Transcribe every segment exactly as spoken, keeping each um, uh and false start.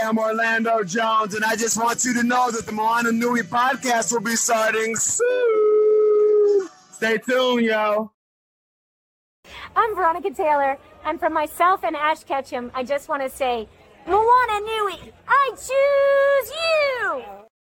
am Orlando Jones, and I just want you to know that the Moana Nui podcast will be starting soon. Stay tuned, yo. I'm Veronica Taylor, and from myself and Ash Ketchum, I just want to say, Moana Nui, I choose you!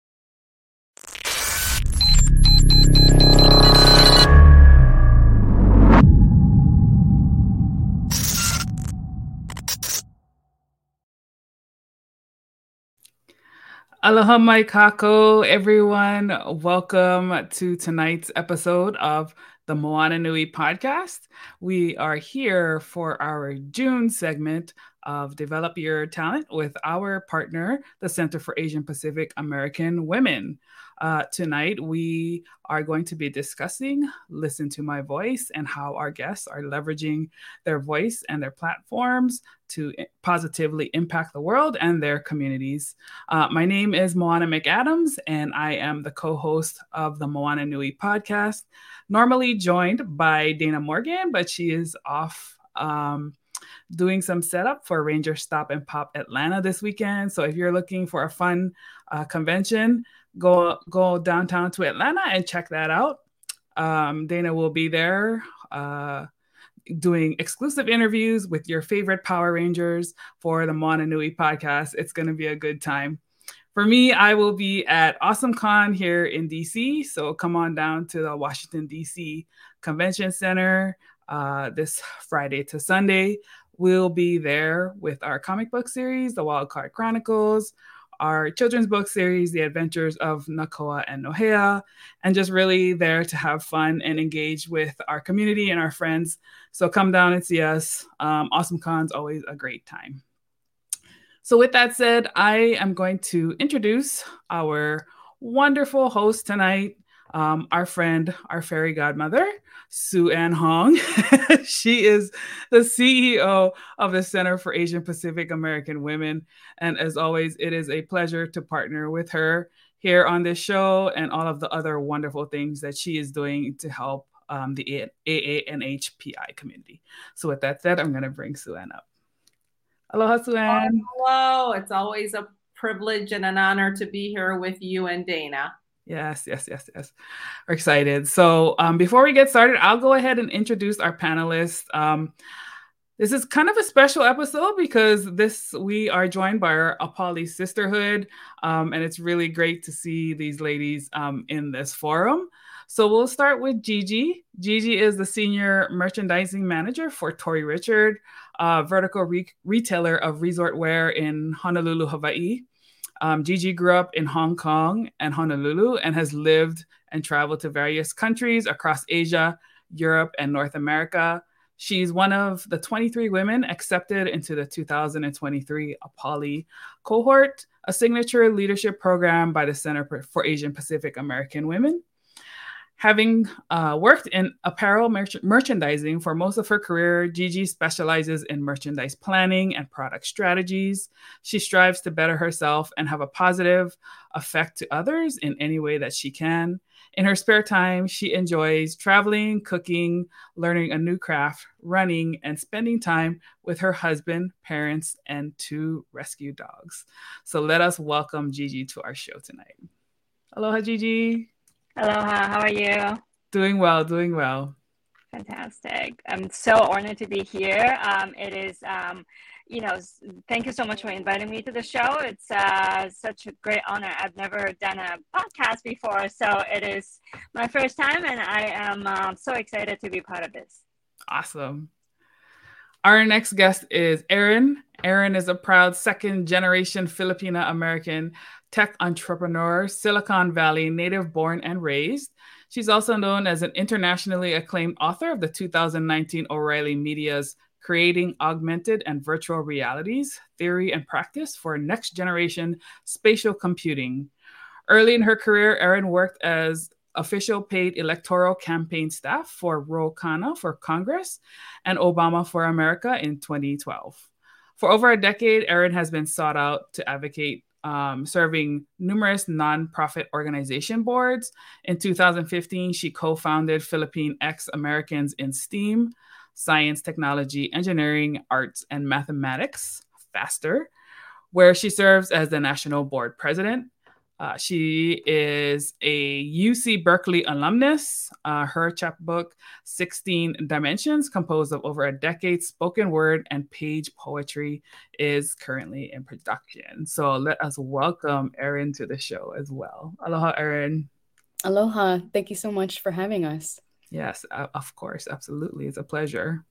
Aloha mai kako, everyone. Welcome to tonight's episode of the Moana Nui podcast. We are here for our June segment of Develop Your Talent with our partner, the Center for Asian Pacific American Women. Uh, tonight, we are going to be discussing Listen to My Voice and how our guests are leveraging their voice and their platforms to positively impact the world and their communities. Uh, my name is Moana McAdams, and I am the co-host of the Moana Nui podcast, normally joined by Dana Morgan, but she is off um, doing some setup for Ranger Stop and Pop Atlanta this weekend. So if you're looking for a fun uh, convention, go go downtown to Atlanta and check that out. Um, Dana will be there uh, doing exclusive interviews with your favorite Power Rangers for the Moana Nui podcast. It's going to be a good time. For me, I will be at AwesomeCon here in D C. So come on down to the Washington, D C Convention Center uh, this Friday to Sunday. We'll be there with our comic book series, The Wildcard Chronicles, our children's book series, The Adventures of Nakoa and Nohea, and just really there to have fun and engage with our community and our friends. So come down and see us. Um, AwesomeCon's always a great time. So with that said, I am going to introduce our wonderful host tonight, um, our friend, our fairy godmother, Sue Ann Hong. She is the C E O of the Center for Asian Pacific American Women. And as always, it is a pleasure to partner with her here on this show and all of the other wonderful things that she is doing to help um, the A A N H P I community. So with that said, I'm going to bring Sue Ann up. Aloha, Sue Ann. Hello. It's always a privilege and an honor to be here with you and Dana. Yes, yes, yes, yes. We're excited. So um, before we get started, I'll go ahead and introduce our panelists. Um, this is kind of a special episode because this we are joined by our Apali Sisterhood, um, and it's really great to see these ladies um, in this forum. So we'll start with Gigi. Gigi is the Senior Merchandising Manager for Tori Richard, a vertical re- retailer of resort wear in Honolulu, Hawaii. Um, Gigi grew up in Hong Kong and Honolulu and has lived and traveled to various countries across Asia, Europe, and North America. She's one of the twenty-three women accepted into the two thousand twenty-three Apali cohort, a signature leadership program by the Center for Asian Pacific American Women. Having uh, worked in apparel merch- merchandising for most of her career, Gigi specializes in merchandise planning and product strategies. She strives to better herself and have a positive effect to others in any way that she can. In her spare time, she enjoys traveling, cooking, learning a new craft, running, and spending time with her husband, parents, and two rescue dogs. So let us welcome Gigi to our show tonight. Aloha, Gigi. Aloha, how are you? Doing well, doing well. Fantastic. I'm so honored to be here. Um, it is, um, you know, thank you so much for inviting me to the show. It's uh, such a great honor. I've never done a podcast before, so it is my first time, and I am um, so excited to be part of this. Awesome. Our next guest is Erin. Erin is a proud second-generation Filipina-American tech entrepreneur, Silicon Valley native born and raised. She's also known as an internationally acclaimed author of the two thousand nineteen O'Reilly Media's Creating Augmented and Virtual Realities, Theory and Practice for Next Generation Spatial Computing. Early in her career, Erin worked as official paid electoral campaign staff for Ro Khanna for Congress and Obama for America in twenty twelve. For over a decade, Erin has been sought out to advocate Um, serving numerous nonprofit organization boards. In two thousand fifteen, she co-founded Philippine X Americans in STEAM, Science, Technology, Engineering, Arts, and Mathematics, FASTER, where she serves as the national board president. Uh, she is a U C Berkeley alumnus. Uh, her chapbook, sixteen Dimensions, composed of over a decade's spoken word and page poetry, is currently in production. So let us welcome Erin to the show as well. Aloha, Erin. Aloha. Thank you so much for having us. Yes, uh, of course. Absolutely. It's a pleasure.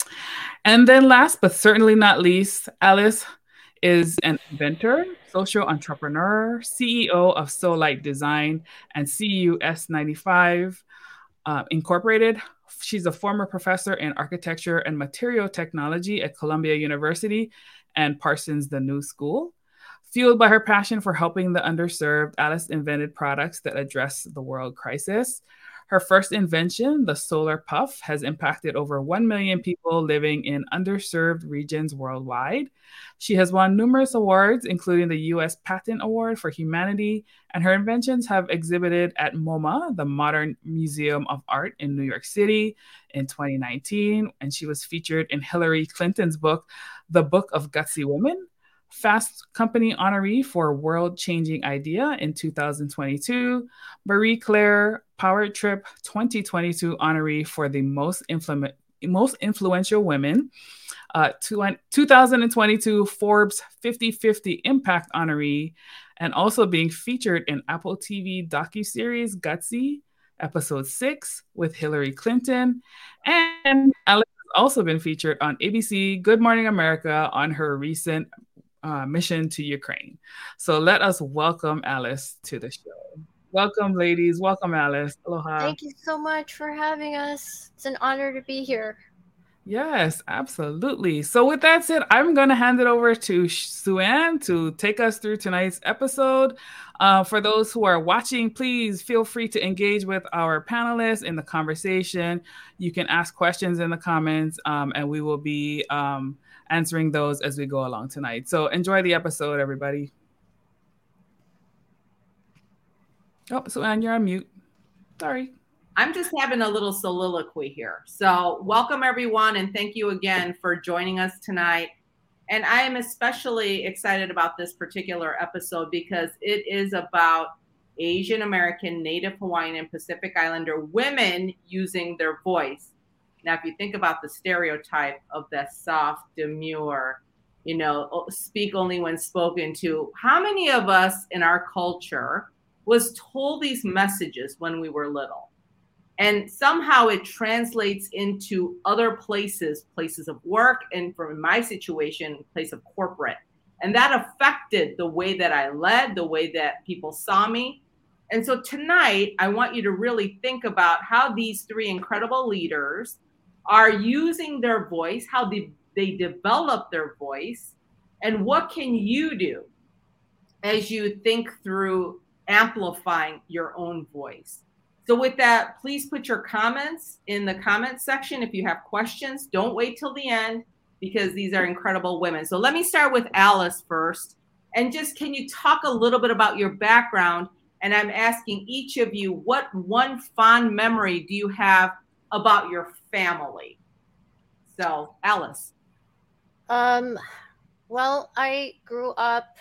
And then last but certainly not least, Alice is an inventor, social entrepreneur, C E O of Solite Design and C U S ninety-five uh, Incorporated. She's a former professor in architecture and material technology at Columbia University and Parsons The New School. Fueled by her passion for helping the underserved, Alice invented products that address the world crisis. Her first invention, the Solar Puff, has impacted over one million people living in underserved regions worldwide. She has won numerous awards, including the U S Patent Award for Humanity, and her inventions have exhibited at MoMA, the Modern Museum of Art in New York City, in twenty nineteen, and she was featured in Hillary Clinton's book, The Book of Gutsy Women, Fast Company honoree for World Changing Idea in two thousand twenty-two, Marie Claire Power Trip twenty twenty-two honoree for the most, influ- most influential women, uh, two thousand twenty-two Forbes fifty fifty Impact honoree, and also being featured in Apple T V docuseries Gutsy, episode six with Hillary Clinton. And Alex has also been featured on A B C Good Morning America on her recent Uh, mission to Ukraine. So let us welcome Alice to the show. Welcome, ladies. Welcome, Alice. Aloha. Thank you so much for having us. It's an honor to be here. Yes, absolutely. So with that said, I'm going to hand it over to Sue-Ann to take us through tonight's episode. Uh, for those who are watching, please feel free to engage with our panelists in the conversation. You can ask questions in the comments, um, and we will be um, answering those as we go along tonight. So enjoy the episode, everybody. Oh, Sue-Ann, you're on mute. Sorry. I'm just having a little soliloquy here. So welcome, everyone, and thank you again for joining us tonight. And I am especially excited about this particular episode because it is about Asian American, Native Hawaiian, and Pacific Islander women using their voice. Now, if you think about the stereotype of that soft, demure, you know, speak only when spoken to, how many of us in our culture was told these messages when we were little? And somehow it translates into other places, places of work, and from my situation, place of corporate. And that affected the way that I led, the way that people saw me. And so tonight, I want you to really think about how these three incredible leaders are using their voice, how they, they develop their voice, and what can you do as you think through amplifying your own voice. So with that, please put your comments in the comment section. If you have questions, don't wait till the end because these are incredible women. So let me start with Alice first. And just, can you talk a little bit about your background? And I'm asking each of you, what one fond memory do you have about your family? So Alice. Um, well, I grew up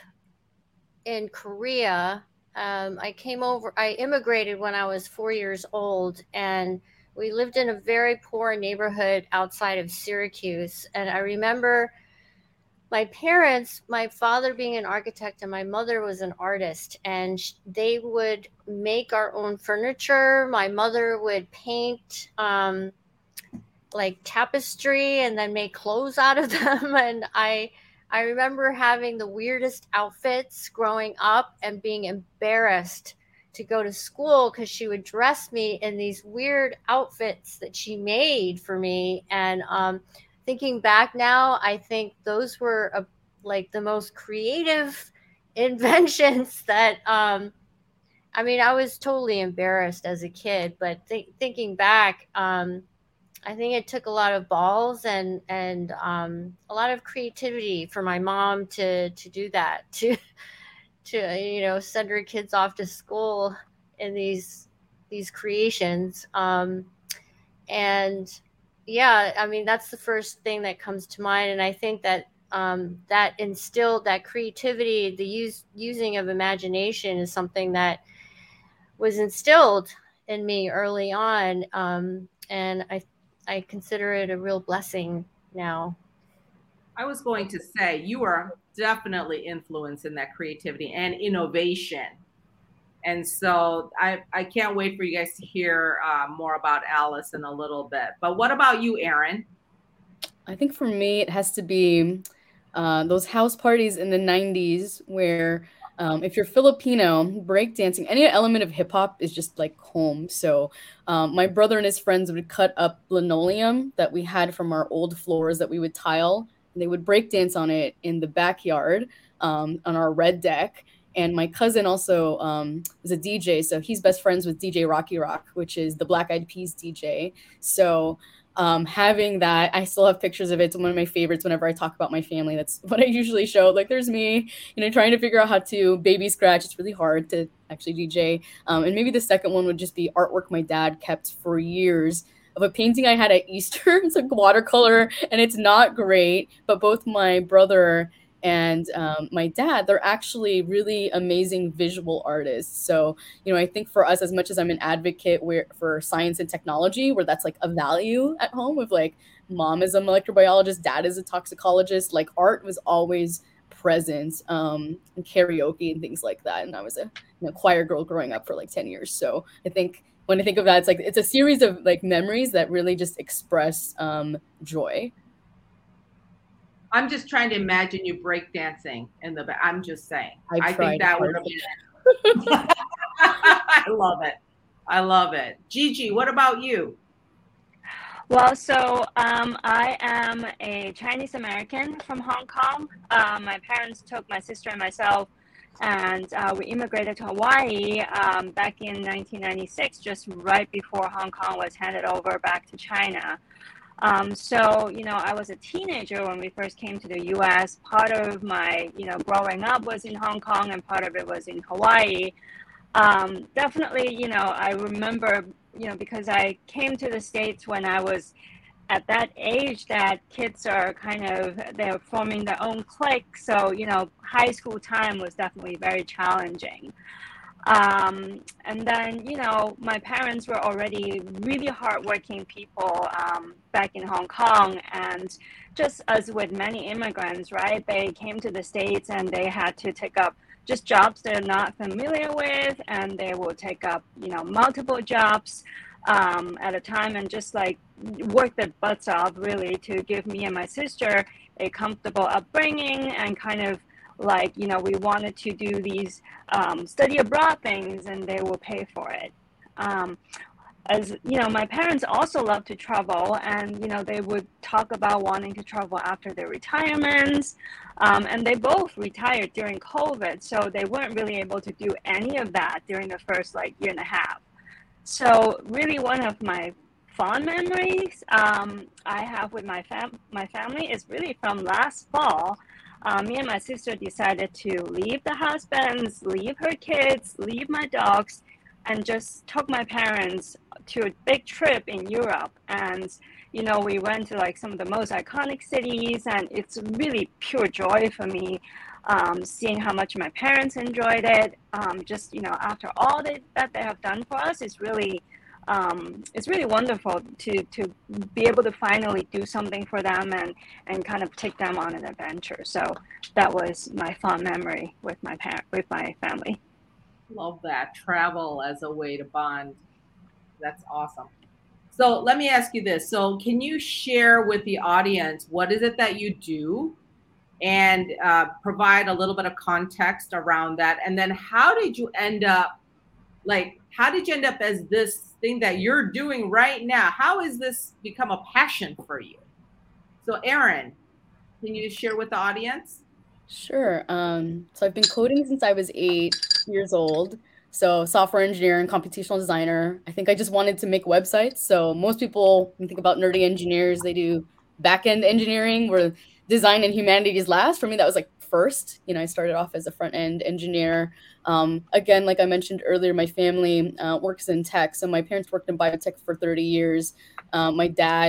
in Korea. Um, I came over, I immigrated when I was four years old, and we lived in a very poor neighborhood outside of Syracuse. And I remember my parents, my father being an architect and my mother was an artist, and they would make our own furniture. My mother would paint um, like tapestry and then make clothes out of them. And I I remember having the weirdest outfits growing up and being embarrassed to go to school because she would dress me in these weird outfits that she made for me. And um, thinking back now, I think those were uh, like the most creative inventions that, um, I mean, I was totally embarrassed as a kid, but th- thinking back, um, I think it took a lot of balls and and um, a lot of creativity for my mom to to do that, to to you know send her kids off to school in these these creations. Um, and yeah, I mean that's the first thing that comes to mind. And I think that um, that instilled that creativity, the use using of imagination is something that was instilled in me early on, um, and I I consider it a real blessing now. I was going to say you are definitely influencing that creativity and innovation. And so I, I can't wait for you guys to hear uh, more about Alice in a little bit. But what about you, Erin? I think for me, it has to be uh, those house parties in the nineties where um, if you're Filipino, breakdancing, any element of hip hop is just like home. So um, my brother and his friends would cut up linoleum that we had from our old floors that we would tile, and they would breakdance on it in the backyard um, on our red deck. And my cousin also um, was a D J, so he's best friends with D J Rocky Rock, which is the Black Eyed Peas D J. So um, having that, I still have pictures of it. It's one of my favorites whenever I talk about my family. That's what I usually show. Like, there's me, you know, trying to figure out how to baby scratch. It's really hard to actually D J. Um, and maybe the second one would just be artwork my dad kept for years of a painting I had at Easter. It's like watercolor, and it's not great, but both my brother and um, my dad, they're actually really amazing visual artists. So, you know, I think for us, as much as I'm an advocate where, for science and technology, where that's like a value at home with like mom is a microbiologist, dad is a toxicologist, like art was always present, um, and karaoke and things like that. And I was a you know, choir girl growing up for like ten years. So I think when I think of that, it's like, it's a series of like memories that really just express um, joy. I'm just trying to imagine you breakdancing in the back. I'm just saying. I, I think that would be it. I love it. I love it. Gigi, what about you? Well, so um, I am a Chinese American from Hong Kong. Uh, my parents took my sister and myself, and uh, we immigrated to Hawaii um, back in nineteen ninety-six, just right before Hong Kong was handed over back to China. Um, so, you know, I was a teenager when we first came to the U S. Part of my, you know, growing up was in Hong Kong and part of it was in Hawaii. Um, definitely, you know, I remember, you know, because I came to the States when I was at that age that kids are kind of, they're forming their own clique. So, you know, high school time was definitely very challenging. Um, and then, you know, my parents were already really hardworking people um, back in Hong Kong. And just as with many immigrants, right, they came to the States and they had to take up just jobs they're not familiar with. And they will take up, you know, multiple jobs um, at a time and just like work their butts off really to give me and my sister a comfortable upbringing and kind of like, you know, we wanted to do these um, study abroad things and they will pay for it. Um, as you know, my parents also love to travel and, you know, they would talk about wanting to travel after their retirements. Um, and they both retired during COVID. So they weren't really able to do any of that during the first like year and a half. So really one of my fond memories um, I have with my, fam- my family is really from last fall. Um, me and my sister decided to leave the husbands, leave her kids, leave my dogs, and just took my parents to a big trip in Europe. And, you know, we went to like some of the most iconic cities, and it's really pure joy for me um, seeing how much my parents enjoyed it. Um, just, you know, after all that, that they have done for us, it's really Um, it's really wonderful to to be able to finally do something for them and and kind of take them on an adventure. So that was my fond memory with my parent with my family. Love that. Travel as a way to bond. That's awesome. So let me ask you this. So can you share with the audience what is it that you do and uh, provide a little bit of context around that? And then how did you end up like how did you end up as this thing that you're doing right now? How has this become a passion for you? So Erin, can you share with the audience? Sure. Um, so I've been coding since I was eight years old. So software engineer and computational designer. I think I just wanted to make websites. So most people, when you think about nerdy engineers, they do back-end engineering where design and humanities last. For me, that was like first. You know, I started off as a front-end engineer. Um, again, like I mentioned earlier, my family uh, works in tech. So my parents worked in biotech for thirty years. Um, my dad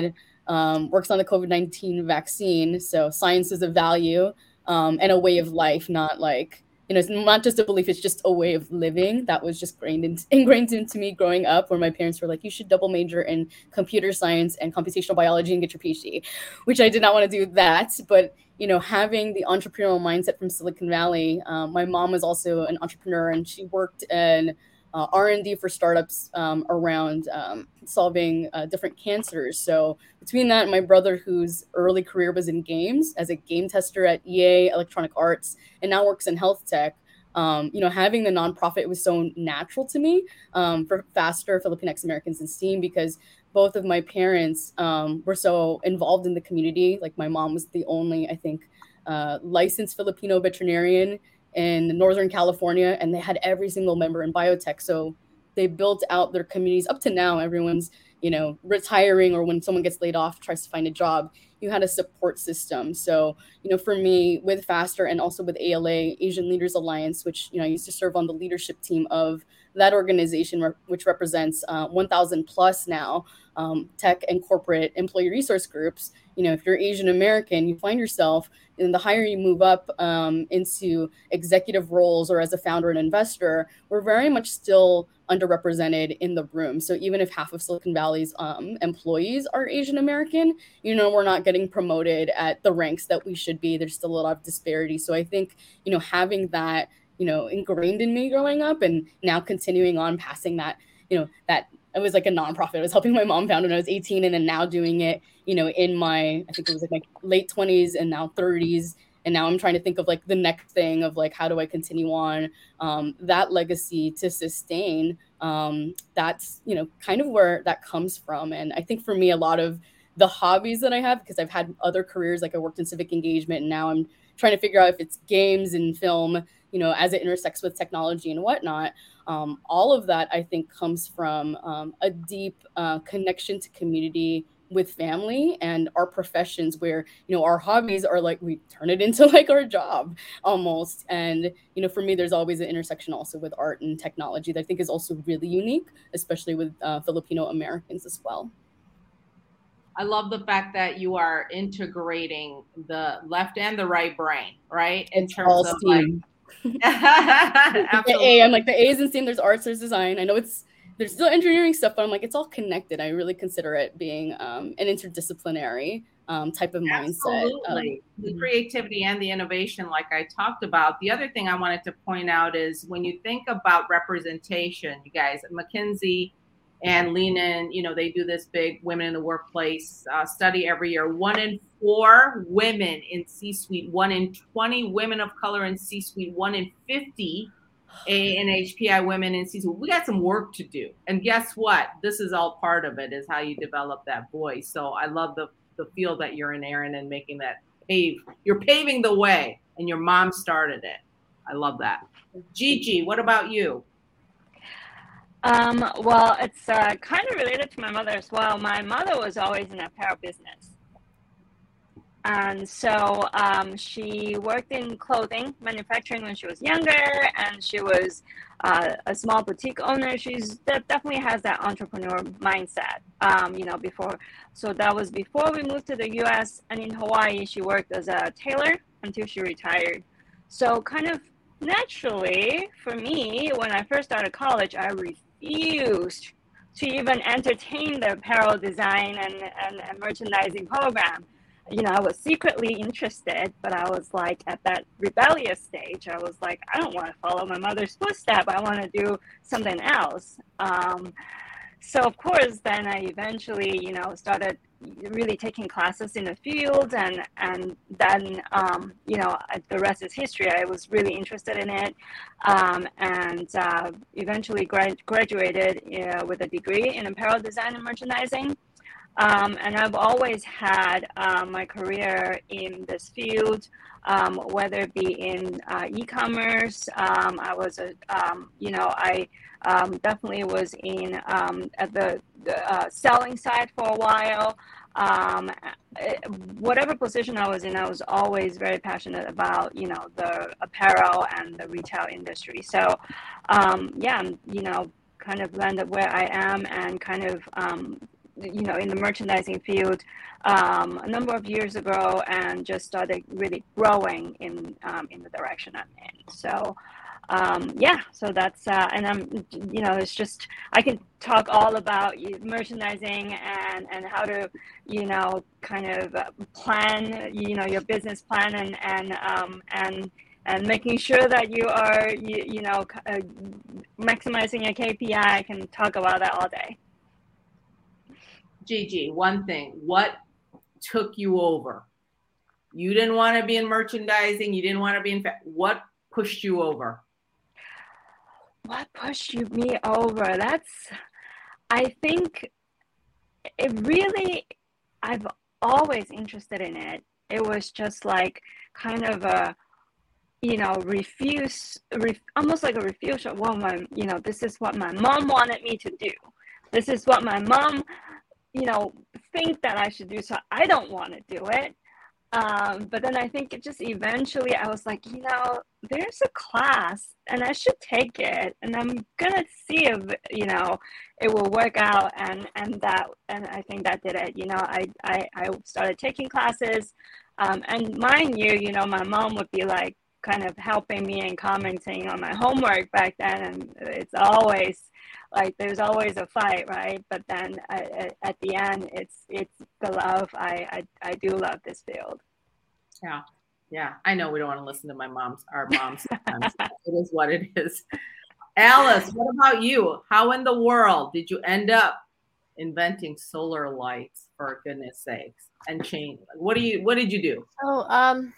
um, works on the COVID nineteen vaccine. So science is a value um, and a way of life, not like, you know, it's not just a belief, it's just a way of living that was just ingrained, in, ingrained into me growing up, where my parents were like, you should double major in computer science and computational biology and get your PhD, which I did not want to do that. But, you know, having the entrepreneurial mindset from Silicon Valley, um, my mom was also an entrepreneur, and she worked in uh, R and D for startups um, around um, solving uh, different cancers. So between that and my brother, whose early career was in games as a game tester at E A, Electronic Arts, and now works in health tech, um, you know, having the nonprofit was so natural to me um, for FASTER, Filipinx Americans in STEAM, because both of my parents um, were so involved in the community. Like my mom was the only, I think, uh, licensed Filipino veterinarian in Northern California, and they had every single member in biotech. So they built out their communities. Up to now, everyone's, you know, retiring, or when someone gets laid off, tries to find a job, you had a support system. So, you know, for me with FASTER and also with A L A, Asian Leaders Alliance, which, you know, I used to serve on the leadership team of that organization, which represents uh, one thousand plus now um, tech and corporate employee resource groups. You know, if you're Asian American, you find yourself, and the higher you move up um, into executive roles or as a founder and investor, we're very much still underrepresented in the room. So even if half of Silicon Valley's um, employees are Asian American, you know, we're not getting promoted at the ranks that we should be. There's still a lot of disparity. So I think, you know, having that, you know, ingrained in me growing up, and now continuing on passing that, you know, that it was like a nonprofit. I was helping my mom found when I was eighteen, and then now doing it, you know, in my, I think it was like my late twenties and now thirties. And now I'm trying to think of like the next thing of like, how do I continue on um, that legacy to sustain? Um, that's, you know, kind of where that comes from. And I think for me, a lot of the hobbies that I have, because I've had other careers, like I worked in civic engagement, and now I'm trying to figure out if it's games and film, you know, as it intersects with technology and whatnot. Um, all of that, I think, comes from um, a deep uh, connection to community with family and our professions, where, you know, our hobbies are like, we turn it into like our job almost. And, you know, for me, there's always an intersection also with art and technology that I think is also really unique, especially with uh, Filipino Americans as well. I love the fact that you are integrating the left and the right brain, right? In It's terms all of STEAM. like, The A, I'm like, the A's in STEAM, there's arts, there's design. I know it's, there's still engineering stuff, but I'm like, it's all connected. I really consider it being um, an interdisciplinary um, type of mindset. Absolutely. Um, the creativity and the innovation, like I talked about. The other thing I wanted to point out is when you think about representation, you guys, McKinsey and Lean In, you know, they do this big women in the workplace uh, study every year. One in four women in C-suite, one in twenty women of color in C-suite, one in fifty A N H P I women in C-suite. We got some work to do. And guess what? This is all part of it, is how you develop that voice. So I love the, the field that you're in, Erin, and making that pave. You're paving the way, and your mom started it. I love that. Gigi, what about you? Um, well, it's uh, kind of related to my mother as well. My mother was always in apparel business. And so um, she worked in clothing manufacturing when she was younger, and she was uh, a small boutique owner. She's that definitely has that entrepreneur mindset, um, you know, before. So that was before we moved to the U S, and in Hawaii, she worked as a tailor until she retired. So kind of naturally for me, when I first started college, I refused to even entertain the apparel design and, and, and merchandising program. You know, I was secretly interested, but I was like at that rebellious stage. I was like, I don't want to follow my mother's footsteps. I want to do something else. Um, so of course, then I eventually, you know, started really taking classes in the field, and and then, um, you know, the rest is history. I was really interested in it, um, and uh, eventually grad- graduated uh, with a degree in apparel design and merchandising. Um, and I've always had um, my career in this field, um, whether it be in uh, e-commerce. Um, I was a, um, you know, I um, definitely was in um, at the, the uh, selling side for a while. Um, whatever position I was in, I was always very passionate about, you know, the apparel and the retail industry. So, um, yeah, you know, kind of landed where I am, and kind of, um, you know, in the merchandising field um, a number of years ago, and just started really growing in um, in the direction I'm in. So. Um, yeah, so that's, uh, and I'm, you know, it's just, I can talk all about merchandising and, and how to, you know, kind of plan, you know, your business plan and, and, um, and, and making sure that you are, you, you know, uh, maximizing your K P I. I can talk about that all day. Gigi, one thing, what took you over? You didn't want to be in merchandising. You didn't want to be in, what pushed you over? What pushed you me over? That's, I think it really, I've always interested in it. It was just like kind of a, you know, refuse, ref, almost like a refusal. Well, my, you know, this is what my mom wanted me to do. This is what my mom, you know, think that I should do. So I don't want to do it. Um, but then I think it just eventually I was like, you know, there's a class and I should take it, and I'm gonna see if, you know, it will work out. And, and that, and I think that did it. You know, I, I, I started taking classes, um, and mind you, you know, my mom would be like kind of helping me and commenting on my homework back then. And it's always like, there's always a fight, right? But then I, at the end, it's, it's the love. I, I, I do love this field. Yeah. Yeah. I know we don't want to listen to my mom's, our moms sometimes. It is what it is. Alice, what about you? How in the world did you end up inventing solar lights, for goodness sakes, and change? What do you, what did you do? Oh, um,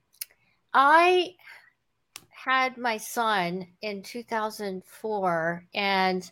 I had my son in two thousand four, and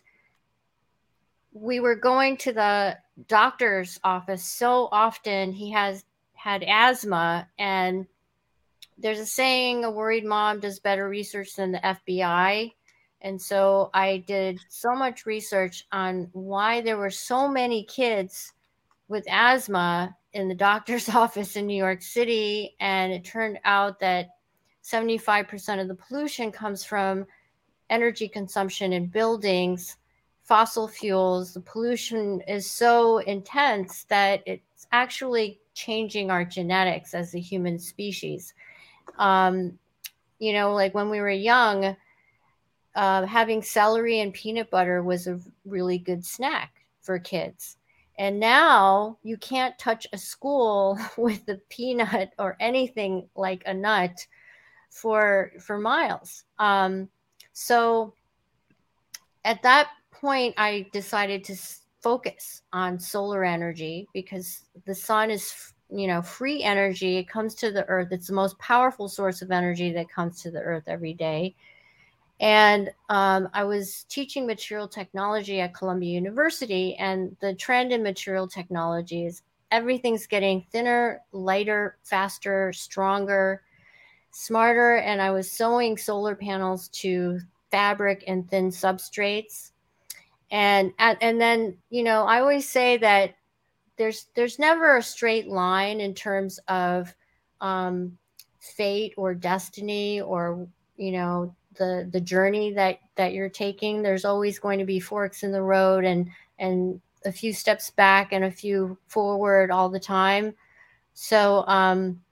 we were going to the doctor's office so often. He has had asthma, and there's a saying, a worried mom does better research than the F B I. And so I did so much research on why there were so many kids with asthma in the doctor's office in New York City. And it turned out that seventy-five percent of the pollution comes from energy consumption in buildings, fossil fuels. The pollution is so intense that it's actually changing our genetics as a human species. Um, you know, like when we were young, uh, having celery and peanut butter was a really good snack for kids. And now you can't touch a school with a peanut or anything like a nut for for miles. Um, so at that point, I decided to focus on solar energy because the sun is, you know, free energy. It comes to the earth. It's the most powerful source of energy that comes to the earth every day. And um, I was teaching material technology at Columbia University, and the trend in material technology is everything's getting thinner, lighter, faster, stronger, smarter. And I was sewing solar panels to fabric and thin substrates. And and then, you know, I always say that there's there's never a straight line in terms of um, fate or destiny or, you know, the the journey that that you're taking. There's always going to be forks in the road and and a few steps back and a few forward all the time. So um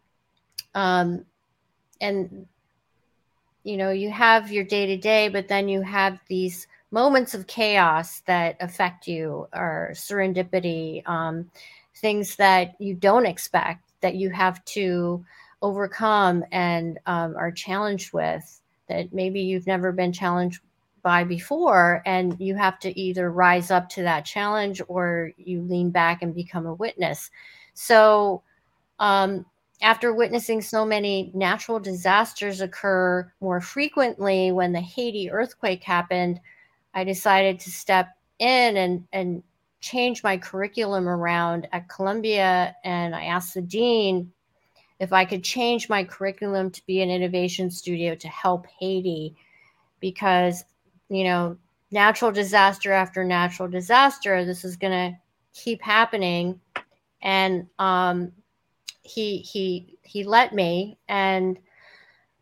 um and you know, you have your day to day, but then you have these moments of chaos that affect you, or serendipity, um, things that you don't expect that you have to overcome and um, are challenged with, that maybe you've never been challenged by before. And you have to either rise up to that challenge or you lean back and become a witness. So um, after witnessing so many natural disasters occur more frequently, when the Haiti earthquake happened, I decided to step in and, and change my curriculum around at Columbia. And I asked the dean if I could change my curriculum to be an innovation studio to help Haiti, because, you know, natural disaster after natural disaster, this is going to keep happening. And um, he, he, he let me, and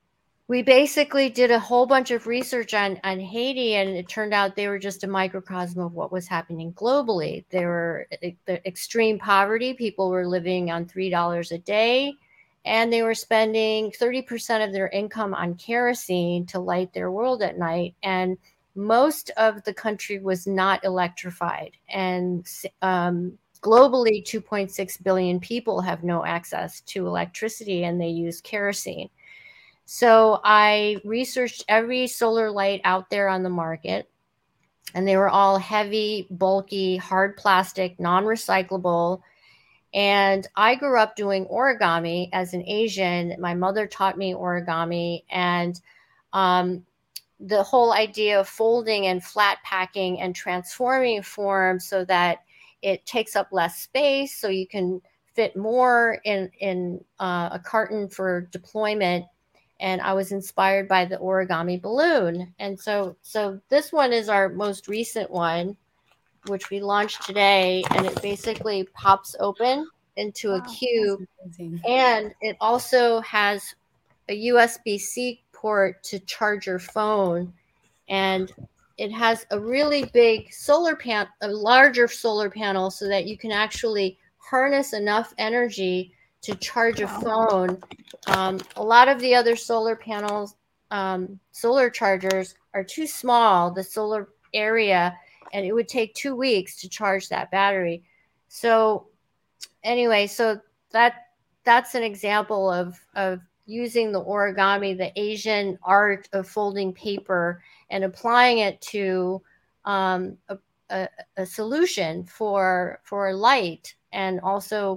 we basically did a whole bunch of research on, on Haiti, and it turned out they were just a microcosm of what was happening globally. They were the extreme poverty. People were living on three dollars a day, and they were spending thirty percent of their income on kerosene to light their world at night. And most of the country was not electrified. And um, globally, two point six billion people have no access to electricity, and they use kerosene. So I researched every solar light out there on the market, and they were all heavy, bulky, hard plastic, non-recyclable. And I grew up doing origami as an Asian. My mother taught me origami, and um, the whole idea of folding and flat packing and transforming form so that it takes up less space, so you can fit more in, in uh, a carton for deployment. And I was inspired by the origami balloon. And so so this one is our most recent one, which we launched today. And it basically pops open into a Wow, cube. that's amazing. And it also has a U S B-C port to charge your phone. And it has a really big solar panel, a larger solar panel, so that you can actually harness enough energy to charge a phone. Um, a lot of the other solar panels, um, solar chargers are too small, the solar area, and it would take two weeks to charge that battery. So anyway, so that that's an example of, of using the origami, the Asian art of folding paper, and applying it to um, a, a, a solution for, for light. And also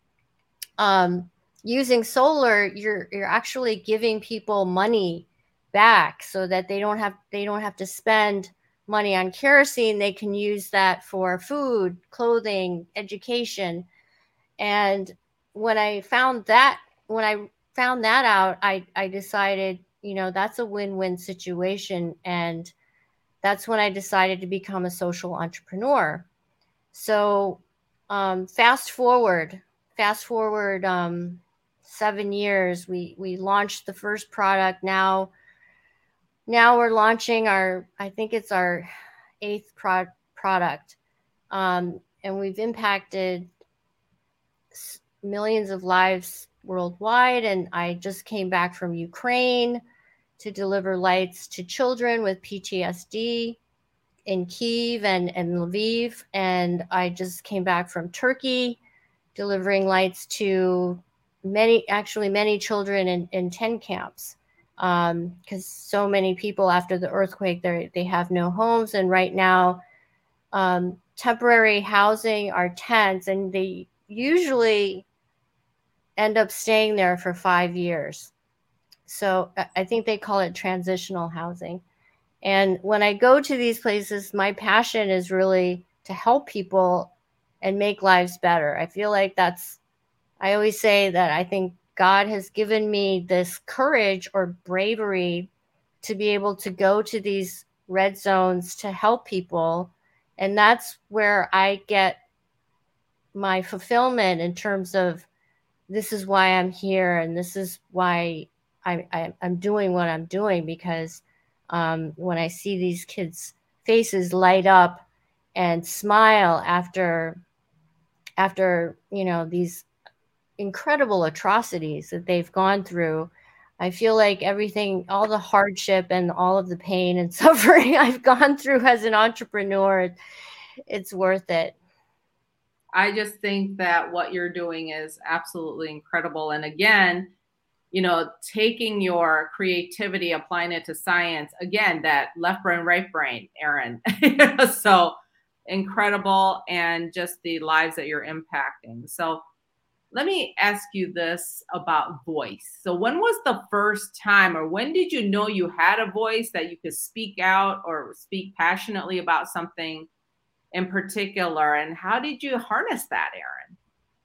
um, using solar, you're you're actually giving people money back, so that they don't have they don't have to spend money on kerosene. They can use that for food, clothing, education. And when I found that when I found that out, I I decided, you know, that's a win-win situation, and that's when I decided to become a social entrepreneur. So um, fast forward, fast forward. Um, seven years, we we launched the first product. Now now we're launching our, I think it's our eighth pro- product. Um, and we've impacted millions of lives worldwide. And I just came back from Ukraine to deliver lights to children with P T S D in Kyiv and, and Lviv. And I just came back from Turkey delivering lights to many, actually many children in, in tent camps, because um, so many people after the earthquake, they they have no homes. And right now, um, temporary housing are tents, and they usually end up staying there for five years. So I think they call it transitional housing. And when I go to these places, my passion is really to help people and make lives better. I feel like that's, I always say that I think God has given me this courage or bravery to be able to go to these red zones to help people. And that's where I get my fulfillment in terms of, this is why I'm here, and this is why I, I, I'm doing what I'm doing, because um, when I see these kids' faces light up and smile after, after you know, these incredible atrocities that they've gone through, I feel like everything, all the hardship and all of the pain and suffering I've gone through as an entrepreneur, it's worth it. I just think that what you're doing is absolutely incredible. And again, you know, taking your creativity, applying it to science, again, that left brain, right brain, Erin. So incredible, and just the lives that you're impacting. So let me ask you this about voice. So when was the first time, or when did you know you had a voice, that you could speak out or speak passionately about something in particular, and how did you harness that, Erin?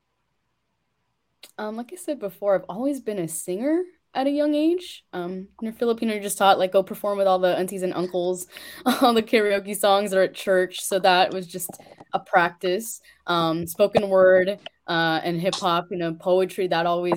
Um, like I said before, I've always been a singer at a young age. Um, in Filipino, you're just taught, like, go perform with all the aunties and uncles, all the karaoke songs are at church. So that was just a practice. Um, spoken word uh, and hip hop, you know, poetry, that always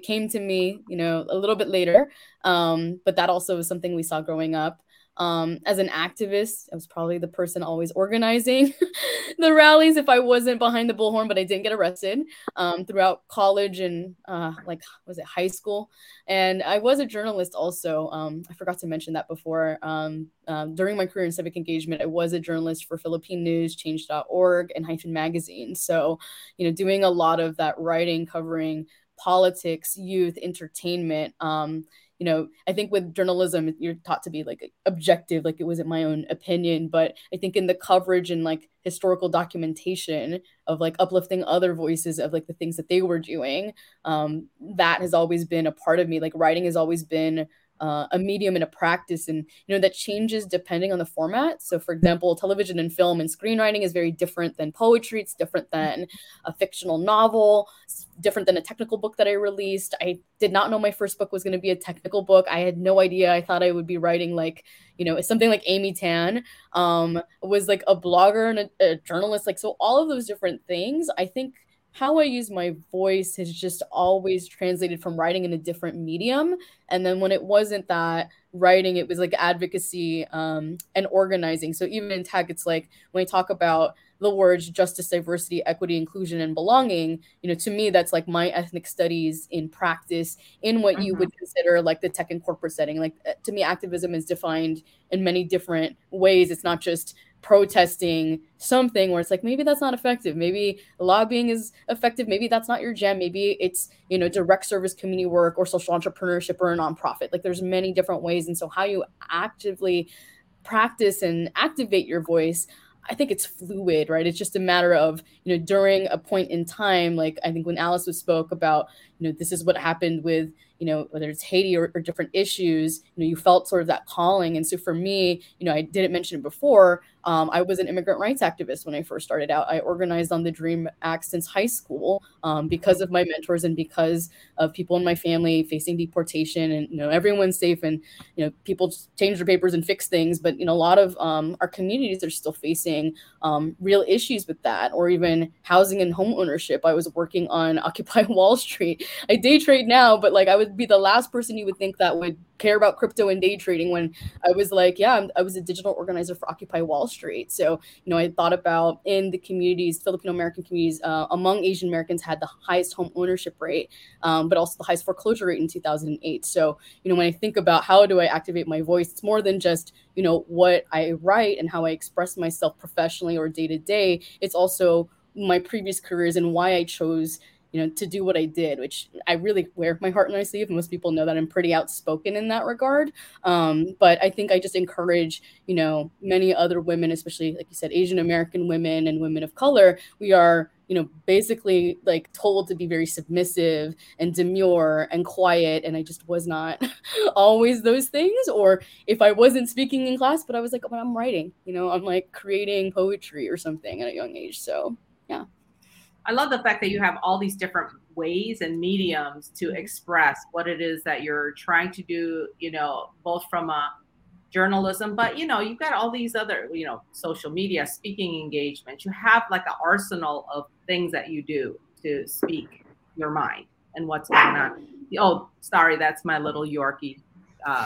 it came to me, you know, a little bit later. Um, but that also was something we saw growing up. Um, as an activist, I was probably the person always organizing the rallies if I wasn't behind the bullhorn, but I didn't get arrested um, throughout college and uh, like, was it high school? And I was a journalist also. Um, I forgot to mention that before. Um, um, during my career in civic engagement, I was a journalist for Philippine News, Change dot org, and Hyphen Magazine. So, you know, doing a lot of that writing, covering politics, youth, entertainment. Um, you know, I think with journalism, you're taught to be like objective, like it wasn't my own opinion. But I think in the coverage and like historical documentation of like uplifting other voices of like the things that they were doing, um, that has always been a part of me. Like writing has always been Uh, a medium and a practice, and you know that changes depending on the format. So for example, television and film and screenwriting is very different than poetry. It's different than a fictional novel. It's different than a technical book that I released. I did not know my first book was going to be a technical book. I had no idea. I thought I would be writing like, you know, something like Amy Tan um, was like a blogger and a, a journalist. Like, so all of those different things, I think how I use my voice has just always translated from writing in a different medium. And then when it wasn't that writing, it was like advocacy um, and organizing. So even in tech, it's like when I talk about the words justice, diversity, equity, inclusion, and belonging, you know, to me, that's like my ethnic studies in practice in what mm-hmm. you would consider like the tech and corporate setting. Like to me, activism is defined in many different ways. It's not just protesting something where it's like, maybe that's not effective. Maybe lobbying is effective. Maybe that's not your jam. Maybe it's, you know, direct service community work or social entrepreneurship or a nonprofit. Like there's many different ways. And so how you actively practice and activate your voice, I think it's fluid, right? It's just a matter of, you know, during a point in time, like I think when Alice was spoke about, you know, this is what happened with, you know, whether it's Haiti or, or different issues, you know, you felt sort of that calling. And so for me, you know, I didn't mention it before, um, I was an immigrant rights activist when I first started out. I organized on the DREAM Act since high school um, because of my mentors and because of people in my family facing deportation, and, you know, everyone's safe and, you know, people change their papers and fix things. But, you know, a lot of um, our communities are still facing um, real issues with that, or even housing and home ownership. I was working on Occupy Wall Street. I day trade now, but like I would be the last person you would think that would care about crypto and day trading when I was like, yeah, I'm, I was a digital organizer for Occupy Wall Street. So, you know, I thought about in the communities, Filipino American communities uh, among Asian Americans had the highest home ownership rate, um, but also the highest foreclosure rate in two thousand eight. So, you know, when I think about how do I activate my voice, it's more than just, you know, what I write and how I express myself professionally or day to day. It's also my previous careers and why I chose, you know, to do what I did, which I really wear my heart on my sleeve. Most people know that I'm pretty outspoken in that regard. Um, but I think I just encourage, you know, many other women, especially like you said, Asian American women and women of color. We are, you know, basically like told to be very submissive and demure and quiet. And I just was not always those things. Or if I wasn't speaking in class, but I was like, oh, I'm writing, you know, I'm like creating poetry or something at a young age. So, yeah. I love the fact that you have all these different ways and mediums to express what it is that you're trying to do, you know, both from a journalism, but, you know, you've got all these other, you know, social media, speaking engagements. You have like an arsenal of things that you do to speak your mind and what's going on. Oh, sorry, that's my little Yorkie. Uh,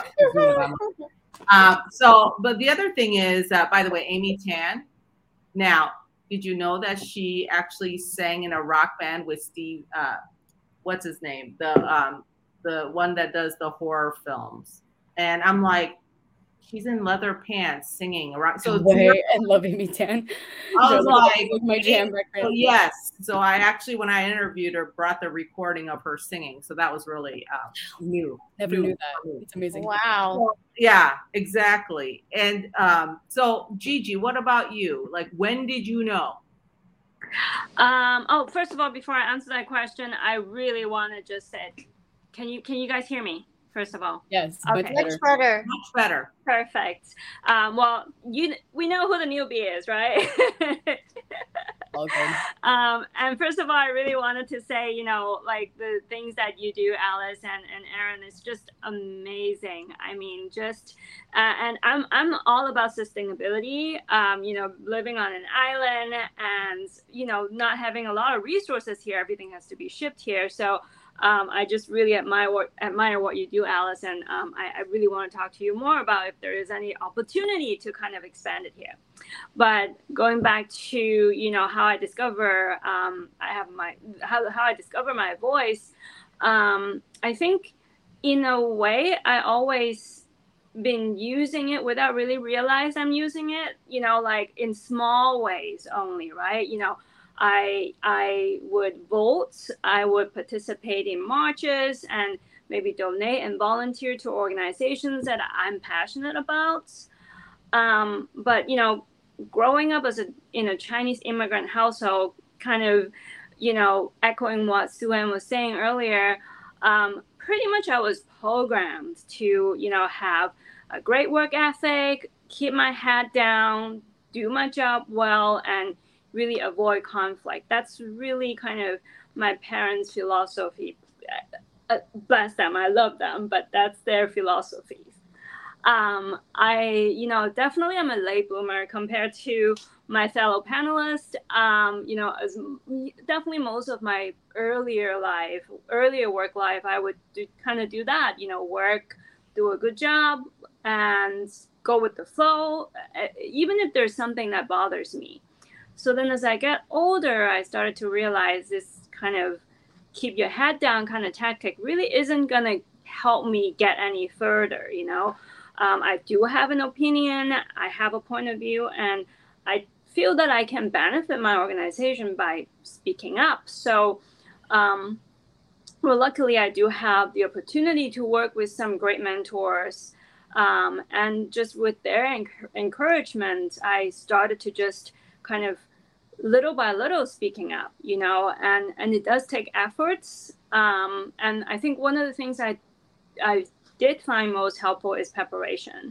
uh, so, but the other thing is, uh, by the way, Amy Tan. Now, did you know that she actually sang in a rock band with Steve, uh, what's his name? The um, the one that does the horror films. And I'm like, she's in leather pants singing a rock. So Way, I love Amy Tan. I was so, like, like my jam so yes. So I actually, when I interviewed her, brought the recording of her singing. So that was really uh, new. Never new. knew that. It's amazing. Wow. So, yeah, exactly. And um, so Gigi, what about you? Like, when did you know? Um, oh, first of all, before I answer that question, I really want to just say, can you can you guys hear me? First of all, yes, okay. much Much better. Much better. Perfect. Um, well, you we know who the newbie is, right? All good. Um, and first of all, I really wanted to say, you know, like the things that you do, Alice and, and Aaron, is just amazing. I mean, just, uh, and I'm I'm all about sustainability. Um, you know, living on an island and, you know, not having a lot of resources here. Everything has to be shipped here. So Um, I just really admire what, admire what you do, Alice, and um, I, I really want to talk to you more about if there is any opportunity to kind of expand it here. But going back to, you know, how I discover, um, I have my, how, how I discover my voice, um, I think in a way I always been using it without really realize I'm using it, you know, like in small ways only, right? You know, I I would vote, I would participate in marches and maybe donate and volunteer to organizations that I'm passionate about. Um, but, you know, growing up as a in a Chinese immigrant household, kind of, you know, echoing what Sue-Ann was saying earlier, um, pretty much I was programmed to, you know, have a great work ethic, keep my head down, do my job well, and really avoid conflict. That's really kind of my parents' philosophy. Uh, bless them, I love them, but that's their philosophy. Um, I, you know, definitely I'm a late bloomer compared to my fellow panelists. Um, you know, as definitely most of my earlier life, earlier work life, I would do, kind of do that, you know, work, do a good job, and go with the flow, even if there's something that bothers me. So then as I get older, I started to realize this kind of keep your head down kind of tactic really isn't going to help me get any further, you know. Um, I do have an opinion, I have a point of view, and I feel that I can benefit my organization by speaking up. So, um, well, luckily I do have the opportunity to work with some great mentors. Um, and just with their enc- encouragement, I started to just kind of little by little speaking up, you know, and, and it does take efforts. Um, and I think one of the things I, I did find most helpful is preparation.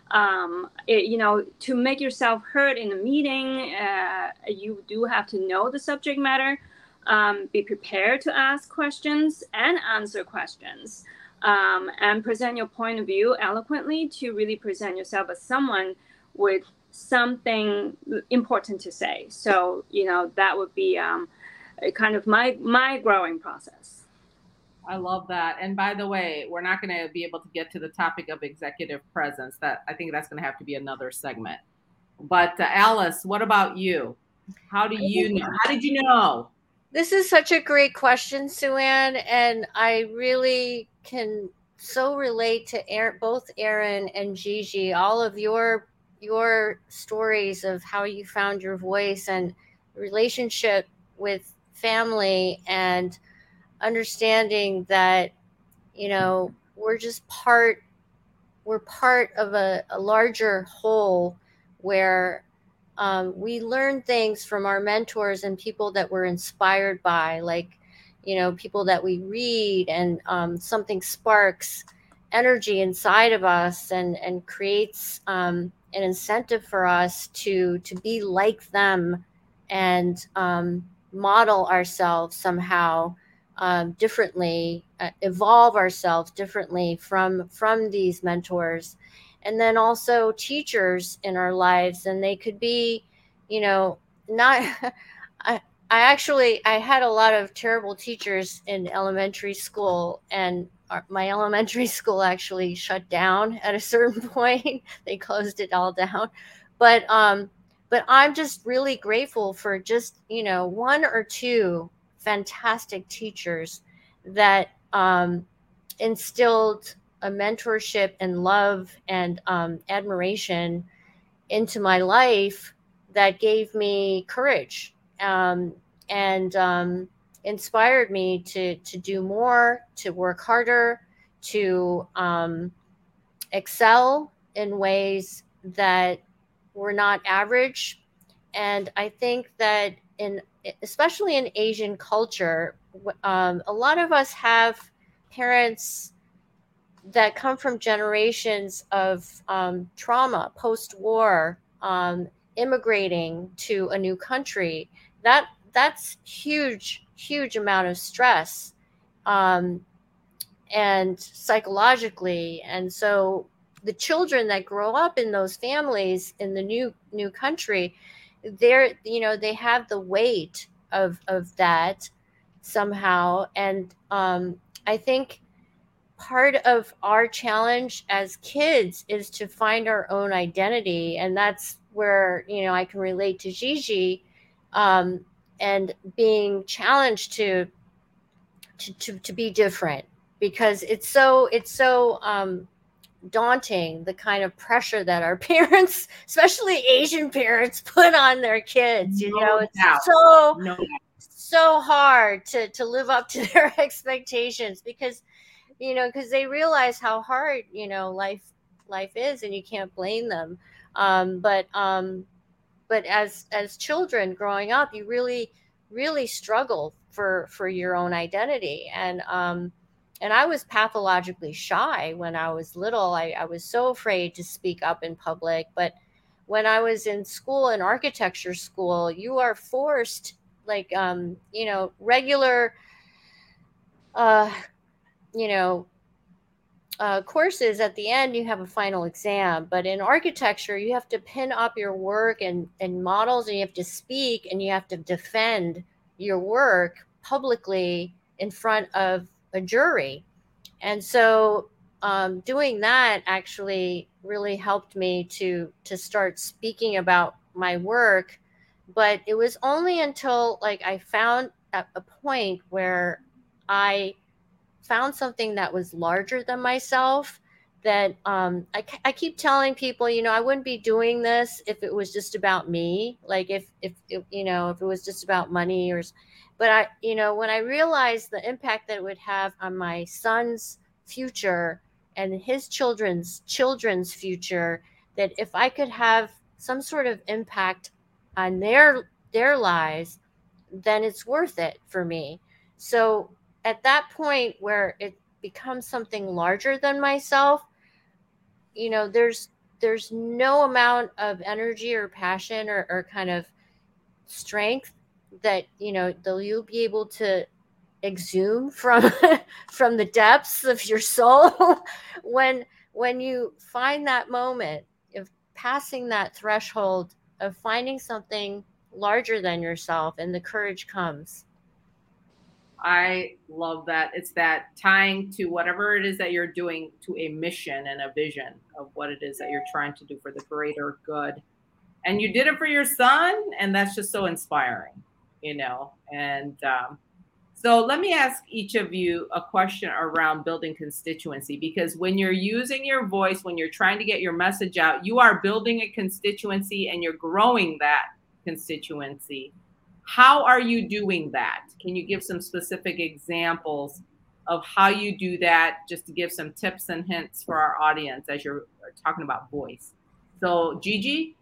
Um, it, you know, to make yourself heard in a meeting, uh, you do have to know the subject matter, um, be prepared to ask questions and answer questions. Um, and present your point of view eloquently to really present yourself as someone with something important to say. So, you know, that would be um, kind of my my growing process. I love that. And by the way, we're not going to be able to get to the topic of executive presence. That I think that's going to have to be another segment. But uh, Alice, what about you? How do you know? How did you know? This is such a great question, Sue-Ann, and I really can so relate to Aaron, both Aaron and Gigi, all of your your stories of how you found your voice and relationship with family and understanding that, you know, we're just part, we're part of a, a larger whole where um, we learn things from our mentors and people that we're inspired by, like, you know, people that we read, and um, something sparks energy inside of us and, and creates um, an incentive for us to, to be like them and um, model ourselves somehow um, differently, uh, evolve ourselves differently from, from these mentors. And then also teachers in our lives, and they could be, you know, not, I, I actually, I had a lot of terrible teachers in elementary school, and our, my elementary school actually shut down at a certain point. They closed it all down. But, um, but I'm just really grateful for just, you know, one or two fantastic teachers that um, instilled a mentorship and love and um, admiration into my life that gave me courage um, and um, inspired me to to do more, to work harder, to um, excel in ways that were not average. And I think that in, especially in Asian culture, um, a lot of us have parents that come from generations of um, trauma, post-war, um, immigrating to a new country. That that's huge, huge amount of stress, um, and psychologically. And so the children that grow up in those families in the new new country, they're, you know, they have the weight of of that. somehow. And um, I think part of our challenge as kids is to find our own identity. And that's where, you know, I can relate to Gigi, um, and being challenged to, to, to, to be different, because it's so, it's so, um, daunting, the kind of pressure that our parents, especially Asian parents, put on their kids. You know, it's so, no. so hard to, to live up to their expectations, because, you know, because they realize how hard, you know, life, life is, and you can't blame them. Um, but, um, but as, as children growing up, you really, really struggle for, for your own identity. And, um, And I was pathologically shy when I was little. I, I was so afraid to speak up in public. But when I was in school, in architecture school, you are forced, like, um, you know, regular, uh, you know, uh, courses at the end, you have a final exam. But in architecture, you have to pin up your work and, and models, and you have to speak, and you have to defend your work publicly in front of a jury. And so um, doing that actually really helped me to to start speaking about my work. But it was only until, like, I found a, a point where I found something that was larger than myself, that um, I, I keep telling people, you know, I wouldn't be doing this if it was just about me. Like if, if, if you know, if it was just about money or But I, you know, when I realized the impact that it would have on my son's future and his children's children's future, that if I could have some sort of impact on their their lives, then it's worth it for me. So at that point where it becomes something larger than myself, you know, there's there's no amount of energy or passion or, or kind of strength that, you know, that you'll be able to exhume from from the depths of your soul when when you find that moment of passing that threshold of finding something larger than yourself, and the courage comes. I love that. It's that tying to whatever it is that you're doing to a mission and a vision of what it is that you're trying to do for the greater good. And you did it for your son, and that's just so inspiring, you know. And um, so let me ask each of you a question around building constituency, because when you're using your voice, when you're trying to get your message out, you are building a constituency and you're growing that constituency. How are you doing that? Can you give some specific examples of how you do that, just to give some tips and hints for our audience as you're talking about voice? So Gigi?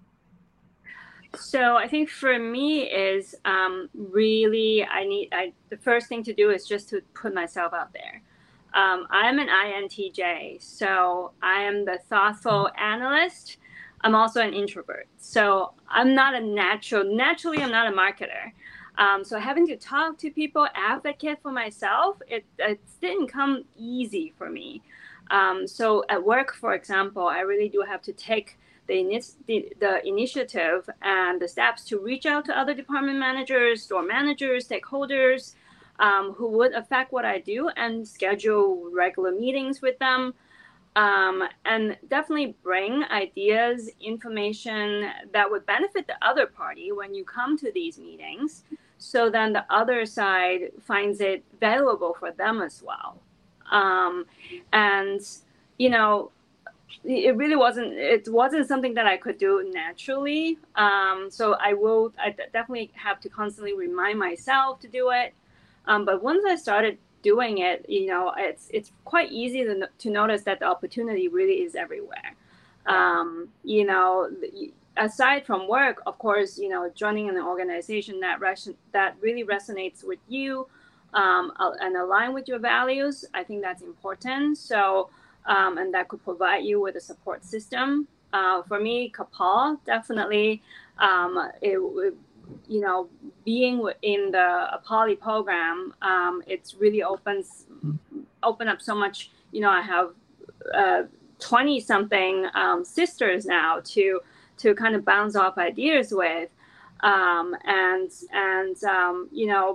So I think for me is um, really, I need, I, the first thing to do is just to put myself out there. Um, I'm an I N T J, so I am the thoughtful analyst. I'm also an introvert. So I'm not a natural, naturally, I'm not a marketer. Um, so having to talk to people, advocate for myself, it, it didn't come easy for me. Um, so at work, for example, I really do have to take the, the, the initiative and the steps to reach out to other department managers, store managers, stakeholders um, who would affect what I do, and schedule regular meetings with them. Um, and definitely bring ideas, information that would benefit the other party when you come to these meetings, so then the other side finds it valuable for them as well. Um, and, you know, it really wasn't, it wasn't something that I could do naturally. Um, so I will, I definitely have to constantly remind myself to do it. Um, but once I started doing it, you know, it's it's quite easy to, to notice that the opportunity really is everywhere. Um, you know, aside from work, of course, you know, joining an organization that res- that really resonates with you um, and align with your values, I think that's important. So, um, and that could provide you with a support system. Uh, for me, Kapal, definitely, um, it would, you know, being in the Poly program, um, it's really opens open up so much. You know, I have uh, twenty something um, sisters now to to kind of bounce off ideas with, um, and and um, you know,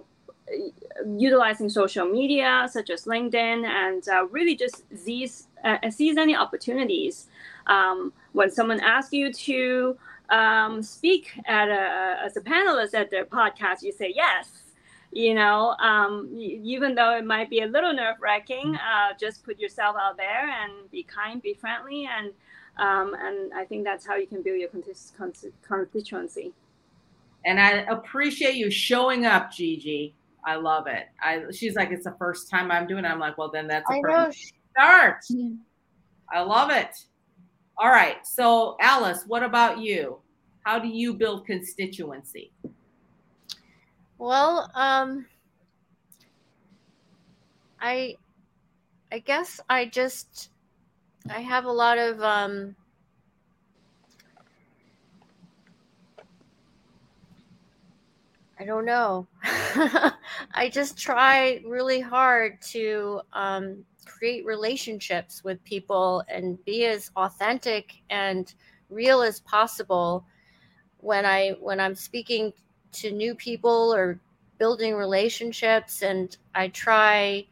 utilizing social media such as LinkedIn, and uh, really just seize, uh, seize any opportunities. Um, when someone asks you to um, speak at a, as a panelist at their podcast, you say yes. You know, um, even though it might be a little nerve-wracking, uh, just put yourself out there and be kind, be friendly, and um, and I think that's how you can build your constituency. And I appreciate you showing up, Gigi. I love it. I she's like, it's the first time I'm doing it. I'm like, well, then that's a I perfect know. start. Yeah. I love it. All right. So Alice, what about you? How do you build constituency? Well, um, I, I guess I just, I have a lot of, um, I don't know. I just try really hard to um, create relationships with people and be as authentic and real as possible when I when I'm speaking to new people or building relationships. And I try.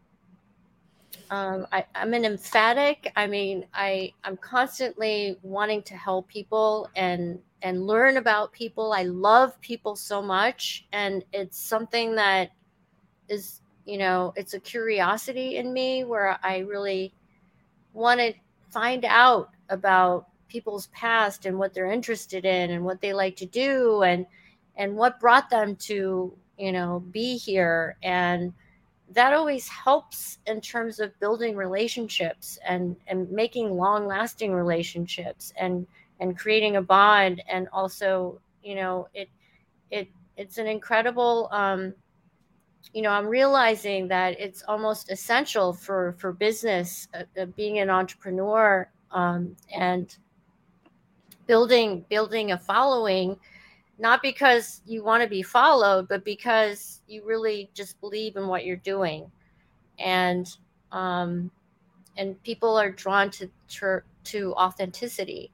Um, I, I'm an emphatic. I mean, I I'm constantly wanting to help people and and learn about people. I love people so much, and it's something that is, you know, it's a curiosity in me where I really want to find out about people's past and what they're interested in and what they like to do and and what brought them to, you know, be here. And that always helps in terms of building relationships and and making long lasting relationships and and creating a bond. And also, you know, it it it's an incredible um you know, I'm realizing that it's almost essential for for business, uh, uh, being an entrepreneur, um and building building a following, not because you want to be followed, but because you really just believe in what you're doing. And um, and people are drawn to, to to authenticity.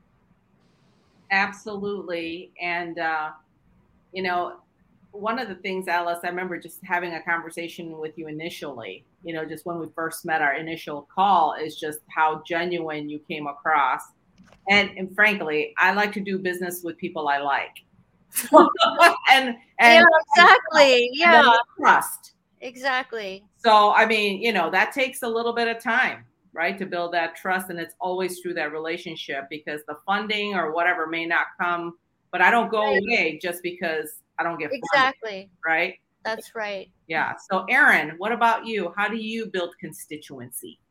Absolutely. And, uh, you know, one of the things, Alice, I remember just having a conversation with you initially, you know, just when we first met, our initial call, is just how genuine you came across. And, and frankly, I like to do business with people I like. and, and yeah, exactly. And yeah, trust. Exactly. So, I mean, you know, that takes a little bit of time, right, to build that trust. And it's always through that relationship, because the funding or whatever may not come, but I don't go Right. away just because I don't get funded, Exactly. right? That's right. Yeah. So, Erin, what about you? How do you build constituency?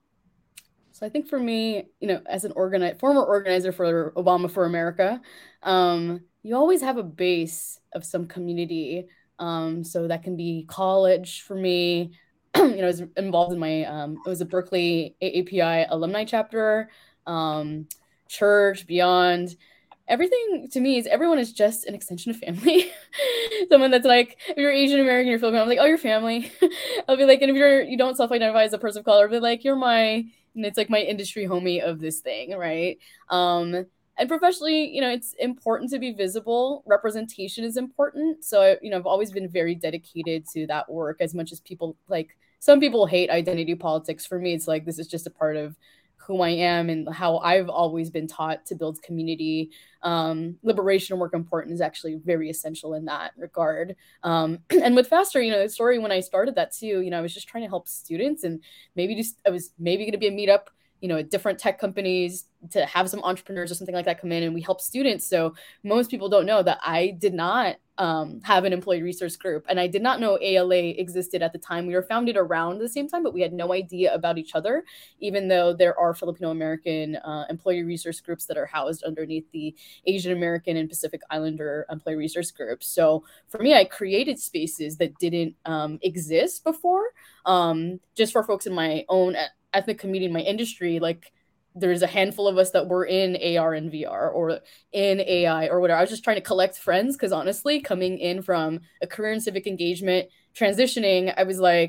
So I think for me, you know, as an organi- former organizer for Obama for America, um, you always have a base of some community. Um, so that can be college for me. you know, I was involved in my, um, it was a Berkeley A A P I alumni chapter, um, church, beyond. Everything to me is everyone is just an extension of family. Someone that's like, if you're Asian American, you're Filipino, I'm like, oh, you're family. I'll be like, and if you're, you don't self-identify as a person of color, I'll be like, you're my, and it's like my industry homie of this thing, right? Um, and professionally, you know, it's important to be visible. Representation is important. So, you know, I've always been very dedicated to that work, as much as people like, some people hate identity politics. For me, it's like, this is just a part of who I am and how I've always been taught to build community. Um, liberation work important is actually very essential in that regard. Um, and with Faster, you know, the story when I started that too, you know, I was just trying to help students, and maybe just, I was maybe going to be a meetup, you know, at different tech companies to have some entrepreneurs or something like that come in, and we help students. So most people don't know that I did not um, have an employee resource group, and I did not know A L A existed at the time. We were founded around the same time, but we had no idea about each other, even though there are Filipino American uh, employee resource groups that are housed underneath the Asian American and Pacific Islander employee resource groups. So for me, I created spaces that didn't um, exist before, um, just for folks in my own ethnic community in my industry. Like, there's a handful of us that were in A R and V R or in A I or whatever. I was just trying to collect friends, because honestly, coming in from a career in civic engagement, transitioning, I was like,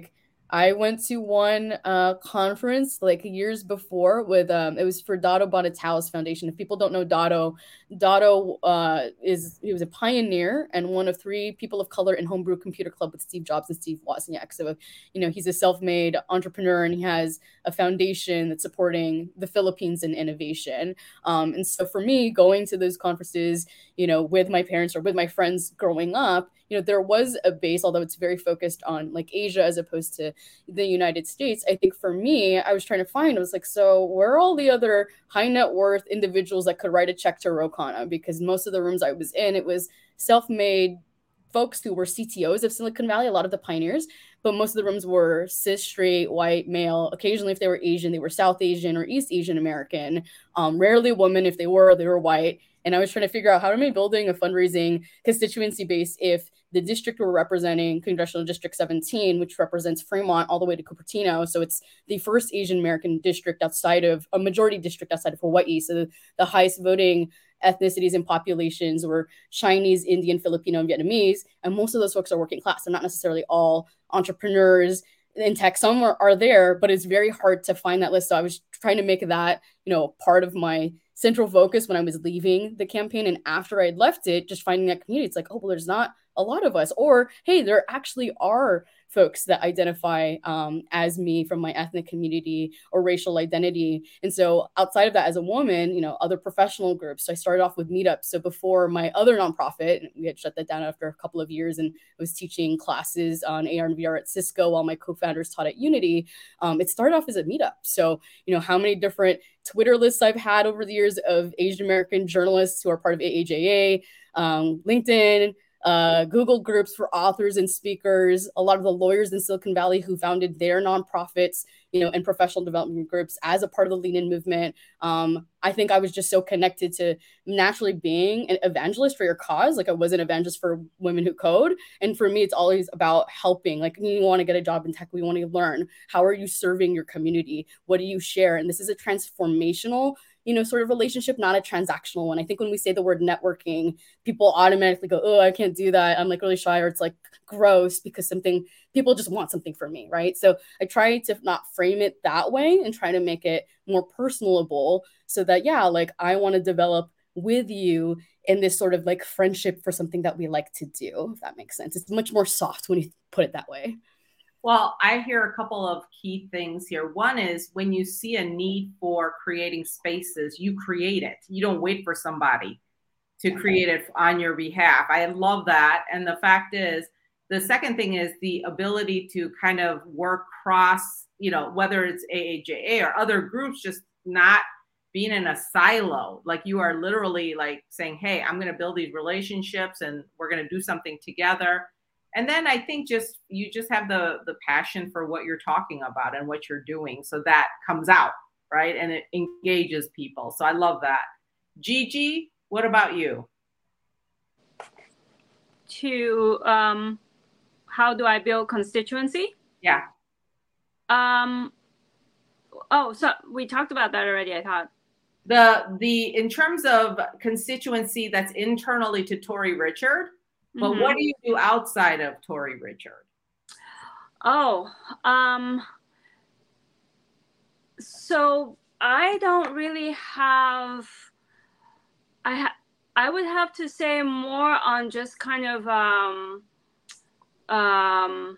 I went to one uh, conference like years before with um, it was for Dado Bonatao's foundation. If people don't know Dado, Dado uh, is he was a pioneer and one of three people of color in Homebrew Computer Club with Steve Jobs and Steve Wozniak. So, you know, he's a self-made entrepreneur and he has a foundation that's supporting the Philippines in innovation. Um, and so for me, going to those conferences, you know, with my parents or with my friends growing up, you know, there was a base, although it's very focused on like Asia as opposed to the United States. I think for me, I was trying to find, I was like, so where are all the other high net worth individuals that could write a check to Ro Khanna? Because most of the rooms I was in, it was self-made folks who were C T Os of Silicon Valley, a lot of the pioneers, but most of the rooms were cis, straight, white, male. Occasionally, if they were Asian, they were South Asian or East Asian American. Um, rarely a woman. If they were, they were white. And I was trying to figure out how am I building a fundraising constituency base if the district we're representing, Congressional District seventeen, which represents Fremont all the way to Cupertino. So it's the first Asian American district outside of, a majority district outside of Hawaii. So the, the highest voting ethnicities and populations were Chinese, Indian, Filipino, and Vietnamese. And most of those folks are working class. They're not necessarily all entrepreneurs in tech. Some are, are there, but it's very hard to find that list. So I was trying to make that, you know, part of my central focus when I was leaving the campaign. And after I'd left it, just finding that community, it's like, oh, well, there's not a lot of us. Or, hey, there actually are folks that identify um, as me from my ethnic community or racial identity. And so outside of that, as a woman, you know, other professional groups. So I started off with meetups. So before my other nonprofit, we had shut that down after a couple of years, and I was teaching classes on A R and V R at Cisco while my co-founders taught at Unity. Um, it started off as a meetup. So, you know, how many different Twitter lists I've had over the years of Asian American journalists who are part of A A J A, um, LinkedIn, uh, Google groups for authors and speakers, a lot of the lawyers in Silicon Valley who founded their nonprofits, you know, and professional development groups as a part of the Lean In movement. Um, I think I was just so connected to naturally being an evangelist for your cause. Like I was an evangelist for women who code. And for me, it's always about helping. Like you want to get a job in tech, we want to learn. How are you serving your community? What do you share? And this is a transformational, you know, sort of relationship, not a transactional one. I think when we say the word networking, people automatically go, oh, I can't do that. I'm like really shy, or it's like gross because something, people just want something from me, right? So I try to not frame it that way and try to make it more personable so that, yeah, like I want to develop with you in this sort of like friendship for something that we like to do, if that makes sense. It's much more soft when you put it that way. Well, I hear a couple of key things here. One is when you see a need for creating spaces, you create it. You don't wait for somebody to create it on your behalf. I love that. And the fact is, the second thing is the ability to kind of work cross, you know, whether it's A A J A or other groups, just not being in a silo. Like you are literally like saying, hey, I'm going to build these relationships and we're going to do something together. And then I think just you just have the the passion for what you're talking about and what you're doing. So that comes out, right? And it engages people. So I love that. Gigi, what about you? To um, how do I build constituency? Yeah. Um. Oh, so we talked about that already, I thought. The the in terms of constituency that's internally to Tori Richard. But mm-hmm. What do you do outside of Tori Richard? Oh, um, so I don't really have, I ha- I would have to say more on just kind of um, um,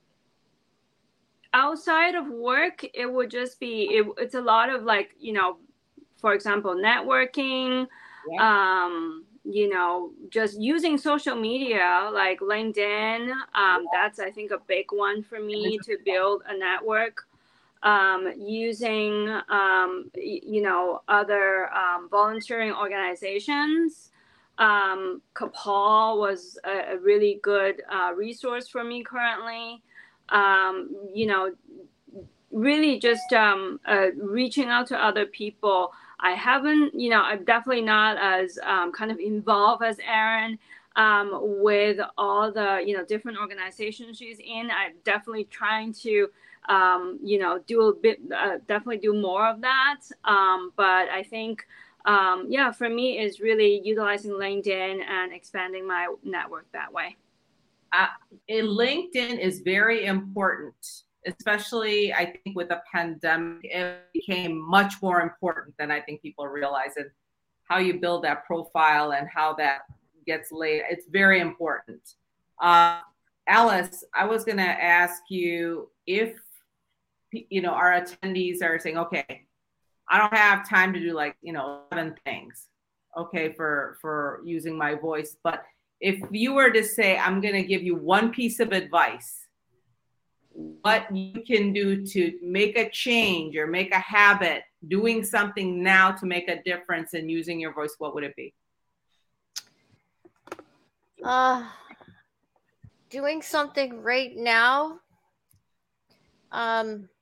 outside of work, it would just be, it, it's a lot of like, you know, for example, networking, yeah. um, you know, just using social media like LinkedIn. Um, that's, I think, a big one for me to build a network. Um, using, um, y- you know, other um, volunteering organizations. Um, Kapal was a, a really good uh, resource for me currently. Um, you know, really just um, uh, reaching out to other people. I haven't, you know, I'm definitely not as um, kind of involved as Erin um, with all the, you know, different organizations she's in. I'm definitely trying to, um, you know, do a bit, uh, definitely do more of that. Um, but I think, um, yeah, for me is really utilizing LinkedIn and expanding my network that way. Uh, LinkedIn is very important especially I think with the pandemic, it became much more important than I think people realize. And how you build that profile and how that gets laid, it's very important. Uh, Alice, I was going to ask you if, you know, our attendees are saying, okay, I don't have time to do like, you know, seven things, okay, for, for using my voice. But if you were to say, I'm going to give you one piece of advice, what you can do to make a change or make a habit, doing something now to make a difference in using your voice, what would it be? Uh, doing something right now. Um,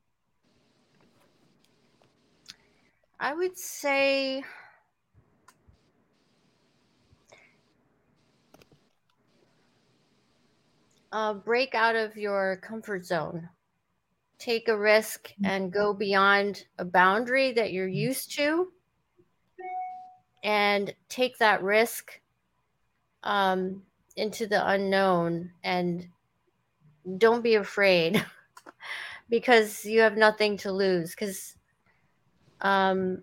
I would say uh, break out of your comfort zone. Take a risk and go beyond a boundary that you're used to, and take that risk um, into the unknown, and don't be afraid because you have nothing to lose. Because, um,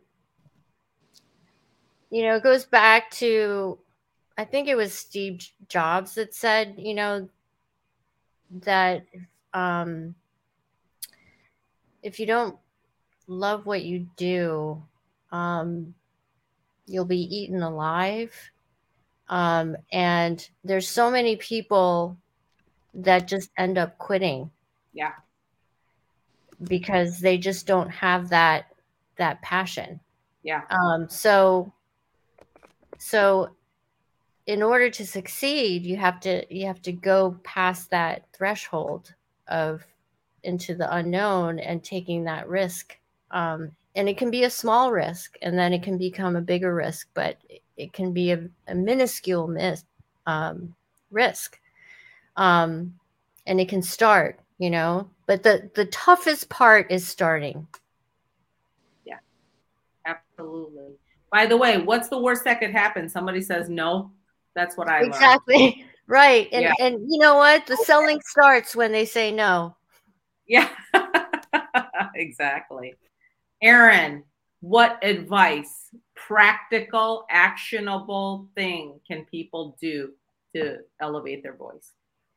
you know, it goes back to, I think it was Steve Jobs that said, you know, that um, if you don't love what you do, um, you'll be eaten alive. Um, and there's so many people that just end up quitting. Yeah. Because they just don't have that, that passion. Yeah. Um, so, so in order to succeed, you have to, you have to go past that threshold of into the unknown and taking that risk. Um, and it can be a small risk, and then it can become a bigger risk, but it can be a, a minuscule miss, um, risk. Um, and it can start, you know, but the, the toughest part is starting. Yeah, absolutely. By the way, what's the worst that could happen? Somebody says no. That's what I learned. Exactly. Right. And, yeah. and you know what? The selling starts when they say no. Yeah, exactly. Erin, what advice, practical, actionable thing can people do to elevate their voice?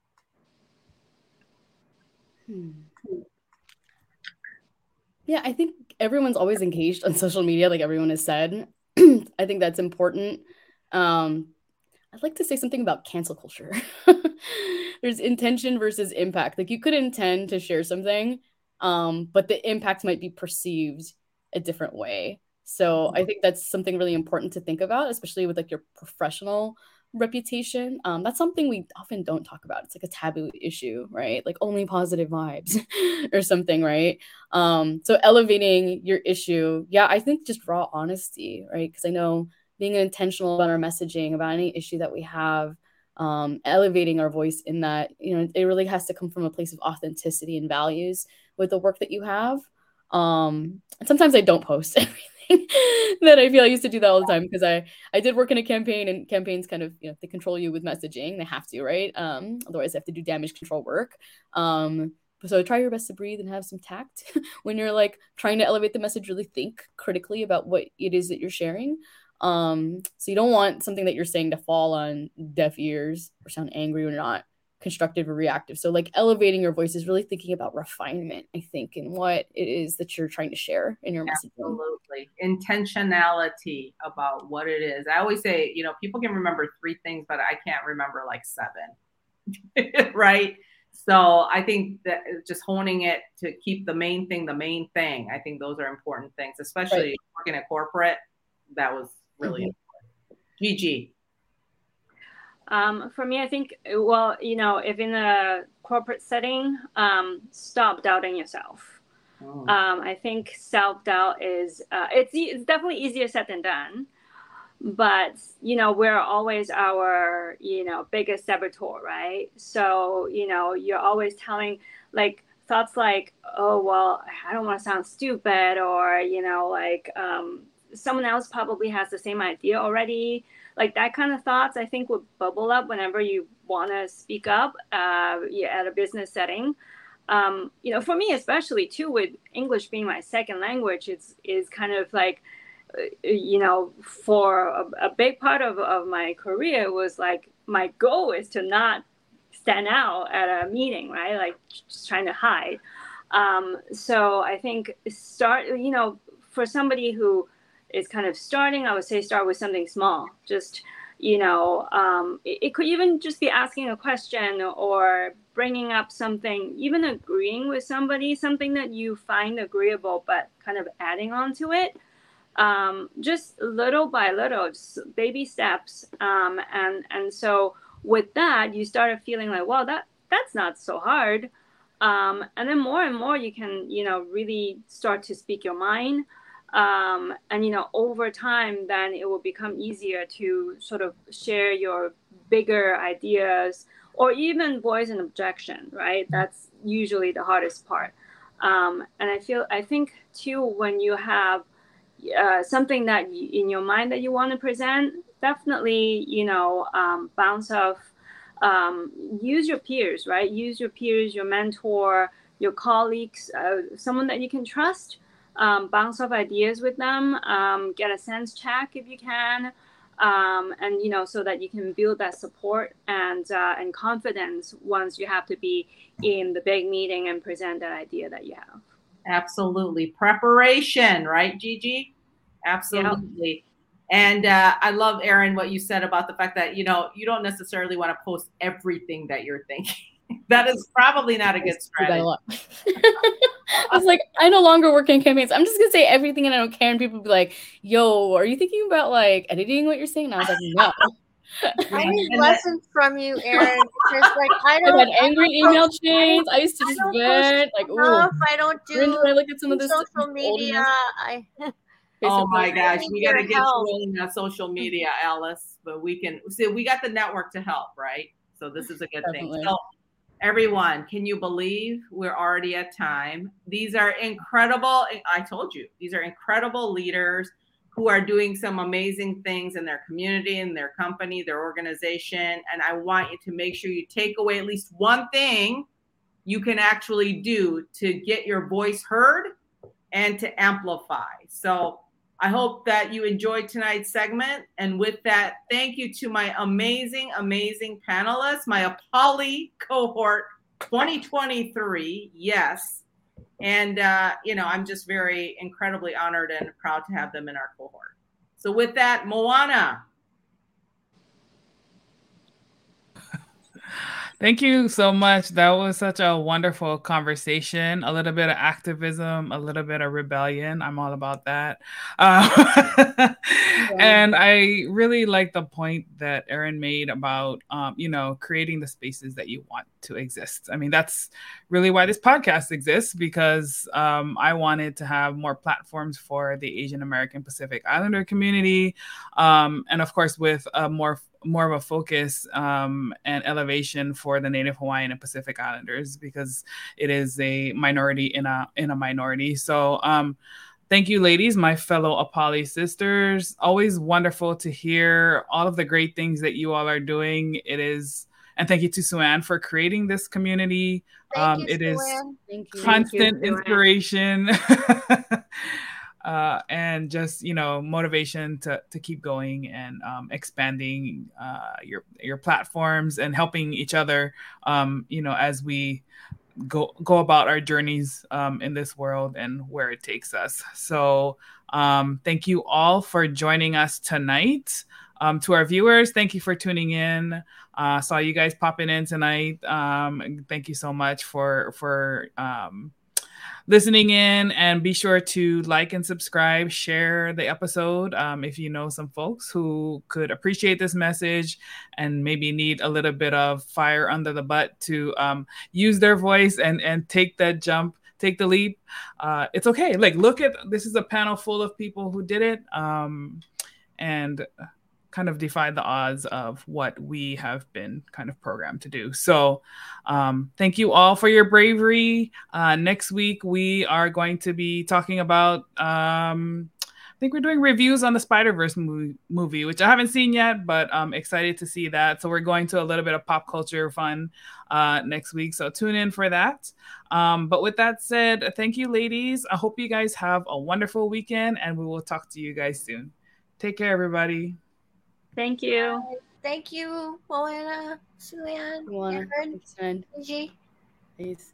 Hmm. Yeah, I think everyone's always engaged on social media, like everyone has said. I think that's important. Um, I'd like to say something about cancel culture. There's intention versus impact. Like you could intend to share something, um, but the impact might be perceived a different way. So I think that's something really important to think about, especially with like your professional reputation. Um, that's something we often don't talk about. It's like a taboo issue, right? Like only positive vibes or something, right? Um, so elevating your issue. Yeah, I think just raw honesty, right? Because I know being intentional about our messaging, about any issue that we have, um, elevating our voice in that, you know, it really has to come from a place of authenticity and values with the work that you have. Um, and sometimes I don't post everything that I feel. I used to do that all the time because I, I did work in a campaign, and campaigns kind of, you know, they control you with messaging. They have to, right? Um, otherwise they have to do damage control work. Um, so try your best to breathe and have some tact when you're like trying to elevate the message. Really think critically about what it is that you're sharing. Um, so you don't want something that you're saying to fall on deaf ears or sound angry when you're not constructive or reactive. So like elevating your voice is really thinking about refinement, I think, and what it is that you're trying to share in your messaging. Absolutely. Intentionality about what it is. I always say, you know, people can remember three things, but I can't remember like seven. Right? So I think that just honing it to keep the main thing, the main thing, I think those are important things, especially right. working at corporate. That was really mm-hmm. important. Gigi. Um, for me, I think, well, you know, if in a corporate setting, um, stop doubting yourself. Oh. Um, I think self-doubt is, uh, it's, it's definitely easier said than done, but, you know, we're always our, you know, biggest saboteur, right? So, you know, you're always telling like thoughts like, oh, well, I don't want to sound stupid, or, you know, like, um, someone else probably has the same idea already. Like that kind of thoughts, I think, would bubble up whenever you want to speak up uh, at a business setting. um, you know, for me especially too, with English being my second language, it's is kind of like, uh, you know, for a, a big part of, of my career was like, my goal is to not stand out at a meeting, right? Like just trying to hide. Um, so I think start, you know, for somebody who is kind of starting, I would say start with something small. Just, you know, um, it, it could even just be asking a question or bringing up something, even agreeing with somebody, something that you find agreeable, but kind of adding on to it. Um, just little by little, just baby steps. Um, and, and so with that, you started feeling like, well, that that's not so hard. Um, and then more and more you can, you know, really start to speak your mind. Um, and, you know, over time, then it will become easier to sort of share your bigger ideas or even voice an objection, right? That's usually the hardest part. Um, and I feel, I think too, when you have uh, something that you, in your mind that you want to present, definitely, you know, um, bounce off, um, use your peers, right? Use your peers, your mentor, your colleagues, uh, someone that you can trust. Um, bounce off ideas with them, um, get a sense check if you can, um, and you know, so that you can build that support and uh, and confidence once you have to be in the big meeting and present that idea that you have. Absolutely, preparation, right, Gigi? Absolutely. Yeah. And uh, I love, Erin, what you said about the fact that you know you don't necessarily want to post everything that you're thinking. That is probably not a good strategy. I was like, I no longer work in campaigns. I'm just gonna say everything and I don't care. And people be like, yo, are you thinking about like editing what you're saying? And I was like, no. I need lessons from you, Erin. Because like I don't I had angry email chains. I used to just vent. Like, oh, I don't do when I look at some of this social media. I oh my gosh, we gotta get you rolling on social media, Alice. But we can see we got the network to help, right? So this is a good Definitely. thing. So everyone, can you believe we're already at time? These are incredible. I told you, these are incredible leaders who are doing some amazing things in their community, in their company, their organization. And I want you to make sure you take away at least one thing you can actually do to get your voice heard and to amplify. So I hope that you enjoyed tonight's segment. And with that, thank you to my amazing, amazing panelists, my Apolly cohort twenty twenty-three. Yes. And, uh, you know, I'm just very incredibly honored and proud to have them in our cohort. So with that, Moana. Thank you so much. That was such a wonderful conversation. A little bit of activism, a little bit of rebellion. I'm all about that. Uh, yeah. And I really like the point that Erin made about, um, you know, creating the spaces that you want to exist. I mean, that's really why this podcast exists, because um, I wanted to have more platforms for the Asian American Pacific Islander community. Um, and of course, with a more more of a focus um, and elevation for the Native Hawaiian and Pacific Islanders, because it is a minority in a in a minority. So um, thank you, ladies, my fellow Apolly sisters. Always wonderful to hear all of the great things that you all are doing. It is, and thank you to Sue-Ann for creating this community. Thank um, you, it is Thank you. constant Thank you, inspiration. Uh, and just, you know, motivation to to keep going and um, expanding uh, your your platforms and helping each other, um, you know, as we go go about our journeys um, in this world and where it takes us. So um, thank you all for joining us tonight. Um, to our viewers, thank you for tuning in. Uh, saw you guys popping in tonight. Um, thank you so much for for um, listening in, and be sure to like and subscribe, share the episode um, if you know some folks who could appreciate this message and maybe need a little bit of fire under the butt to um, use their voice and, and take that jump, take the leap. Uh, it's okay. Like, look at, this is a panel full of people who did it um, and kind of defied the odds of what we have been kind of programmed to do. So um, thank you all for your bravery. Uh, next week, we are going to be talking about um, think we're doing reviews on the Spider-Verse movie, movie, which I haven't seen yet, but I'm excited to see that. So we're going to a little bit of pop culture fun uh, next week. So tune in for that. Um, but with that said, thank you, ladies. I hope you guys have a wonderful weekend, and we will talk to you guys soon. Take care, everybody. Thank you. Thank you, Moana, Suyan, Aaron, Gigi. Peace.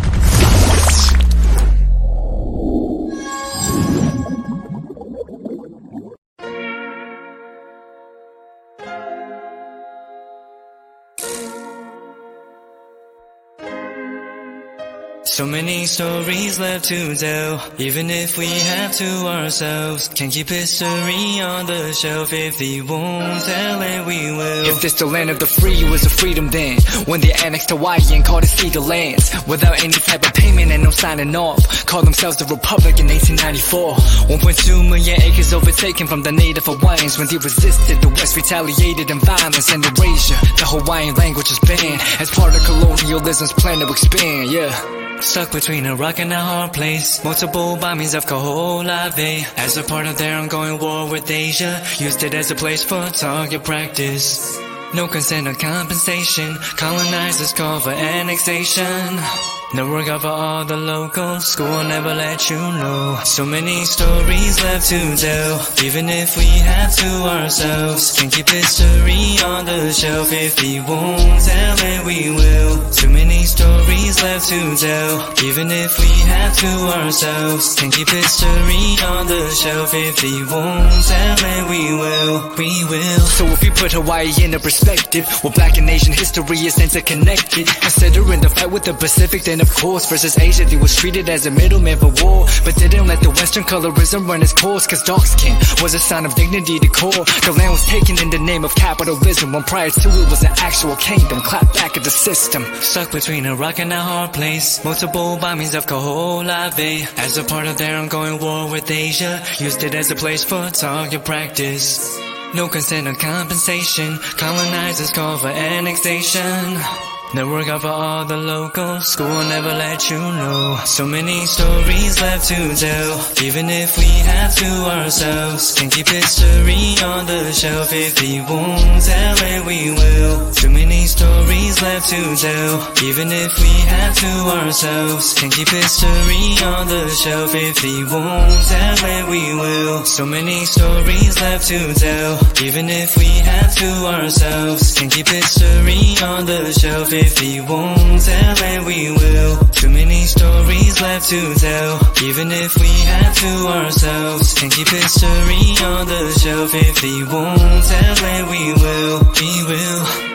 So many stories left to tell, even if we have to ourselves. Can't keep history on the shelf. If we won't tell it, we will. If this the land of the free, it was a freedom then. When they annexed Hawaii and called it Cedar Lands. Without any type of payment and no signing off. Called themselves the Republic in eighteen ninety-four. one point two million acres overtaken from the native Hawaiians. When they resisted, the West retaliated in violence and erasure. The Hawaiian language is banned as part of colonialism's plan to expand, yeah. Stuck between a rock and a hard place. Multiple bombings of Kaho'olawe as a part of their ongoing war with Asia. Used it as a place for target practice. No consent or compensation. Colonizers call for annexation. No work out for all the locals. School will never let you know. So many stories left to tell, even if we have to ourselves. Can't keep history on the shelf. If we won't tell it, we will. Too many stories left to tell, even if we have to ourselves. Can't keep history on the shelf. If we won't tell it, we will. We will. So if we put Hawaii into perspective, well, Black and Asian history is interconnected. Considering the fight with the Pacific, then of course, versus Asia, they was treated as a middleman for war, but didn't let the Western colorism run its course, cause dark skin was a sign of dignity to core. The land was taken in the name of capitalism, when prior to it was an actual kingdom, clapped back at the system. Stuck between a rock and a hard place. Multiple bombings of Kaho'olawe as a part of their ongoing war with Asia. Used it as a place for target practice. No consent or compensation. Colonizers call for annexation. No work out for all the locals. School will never let you know. So many stories left to tell, even if we have to ourselves. Can't keep history on the shelf. If we won't tell it, we will. Too many stories left to tell, even if we have to ourselves. Can't keep history on the shelf. If we won't tell it, we will. So many stories left to tell, even if we have to ourselves. Can't keep history on the shelf. If we won't tell it, we will. Too many stories left to tell, even if we have to ourselves. Can't keep history on the shelf. If we won't tell it, we will. We will.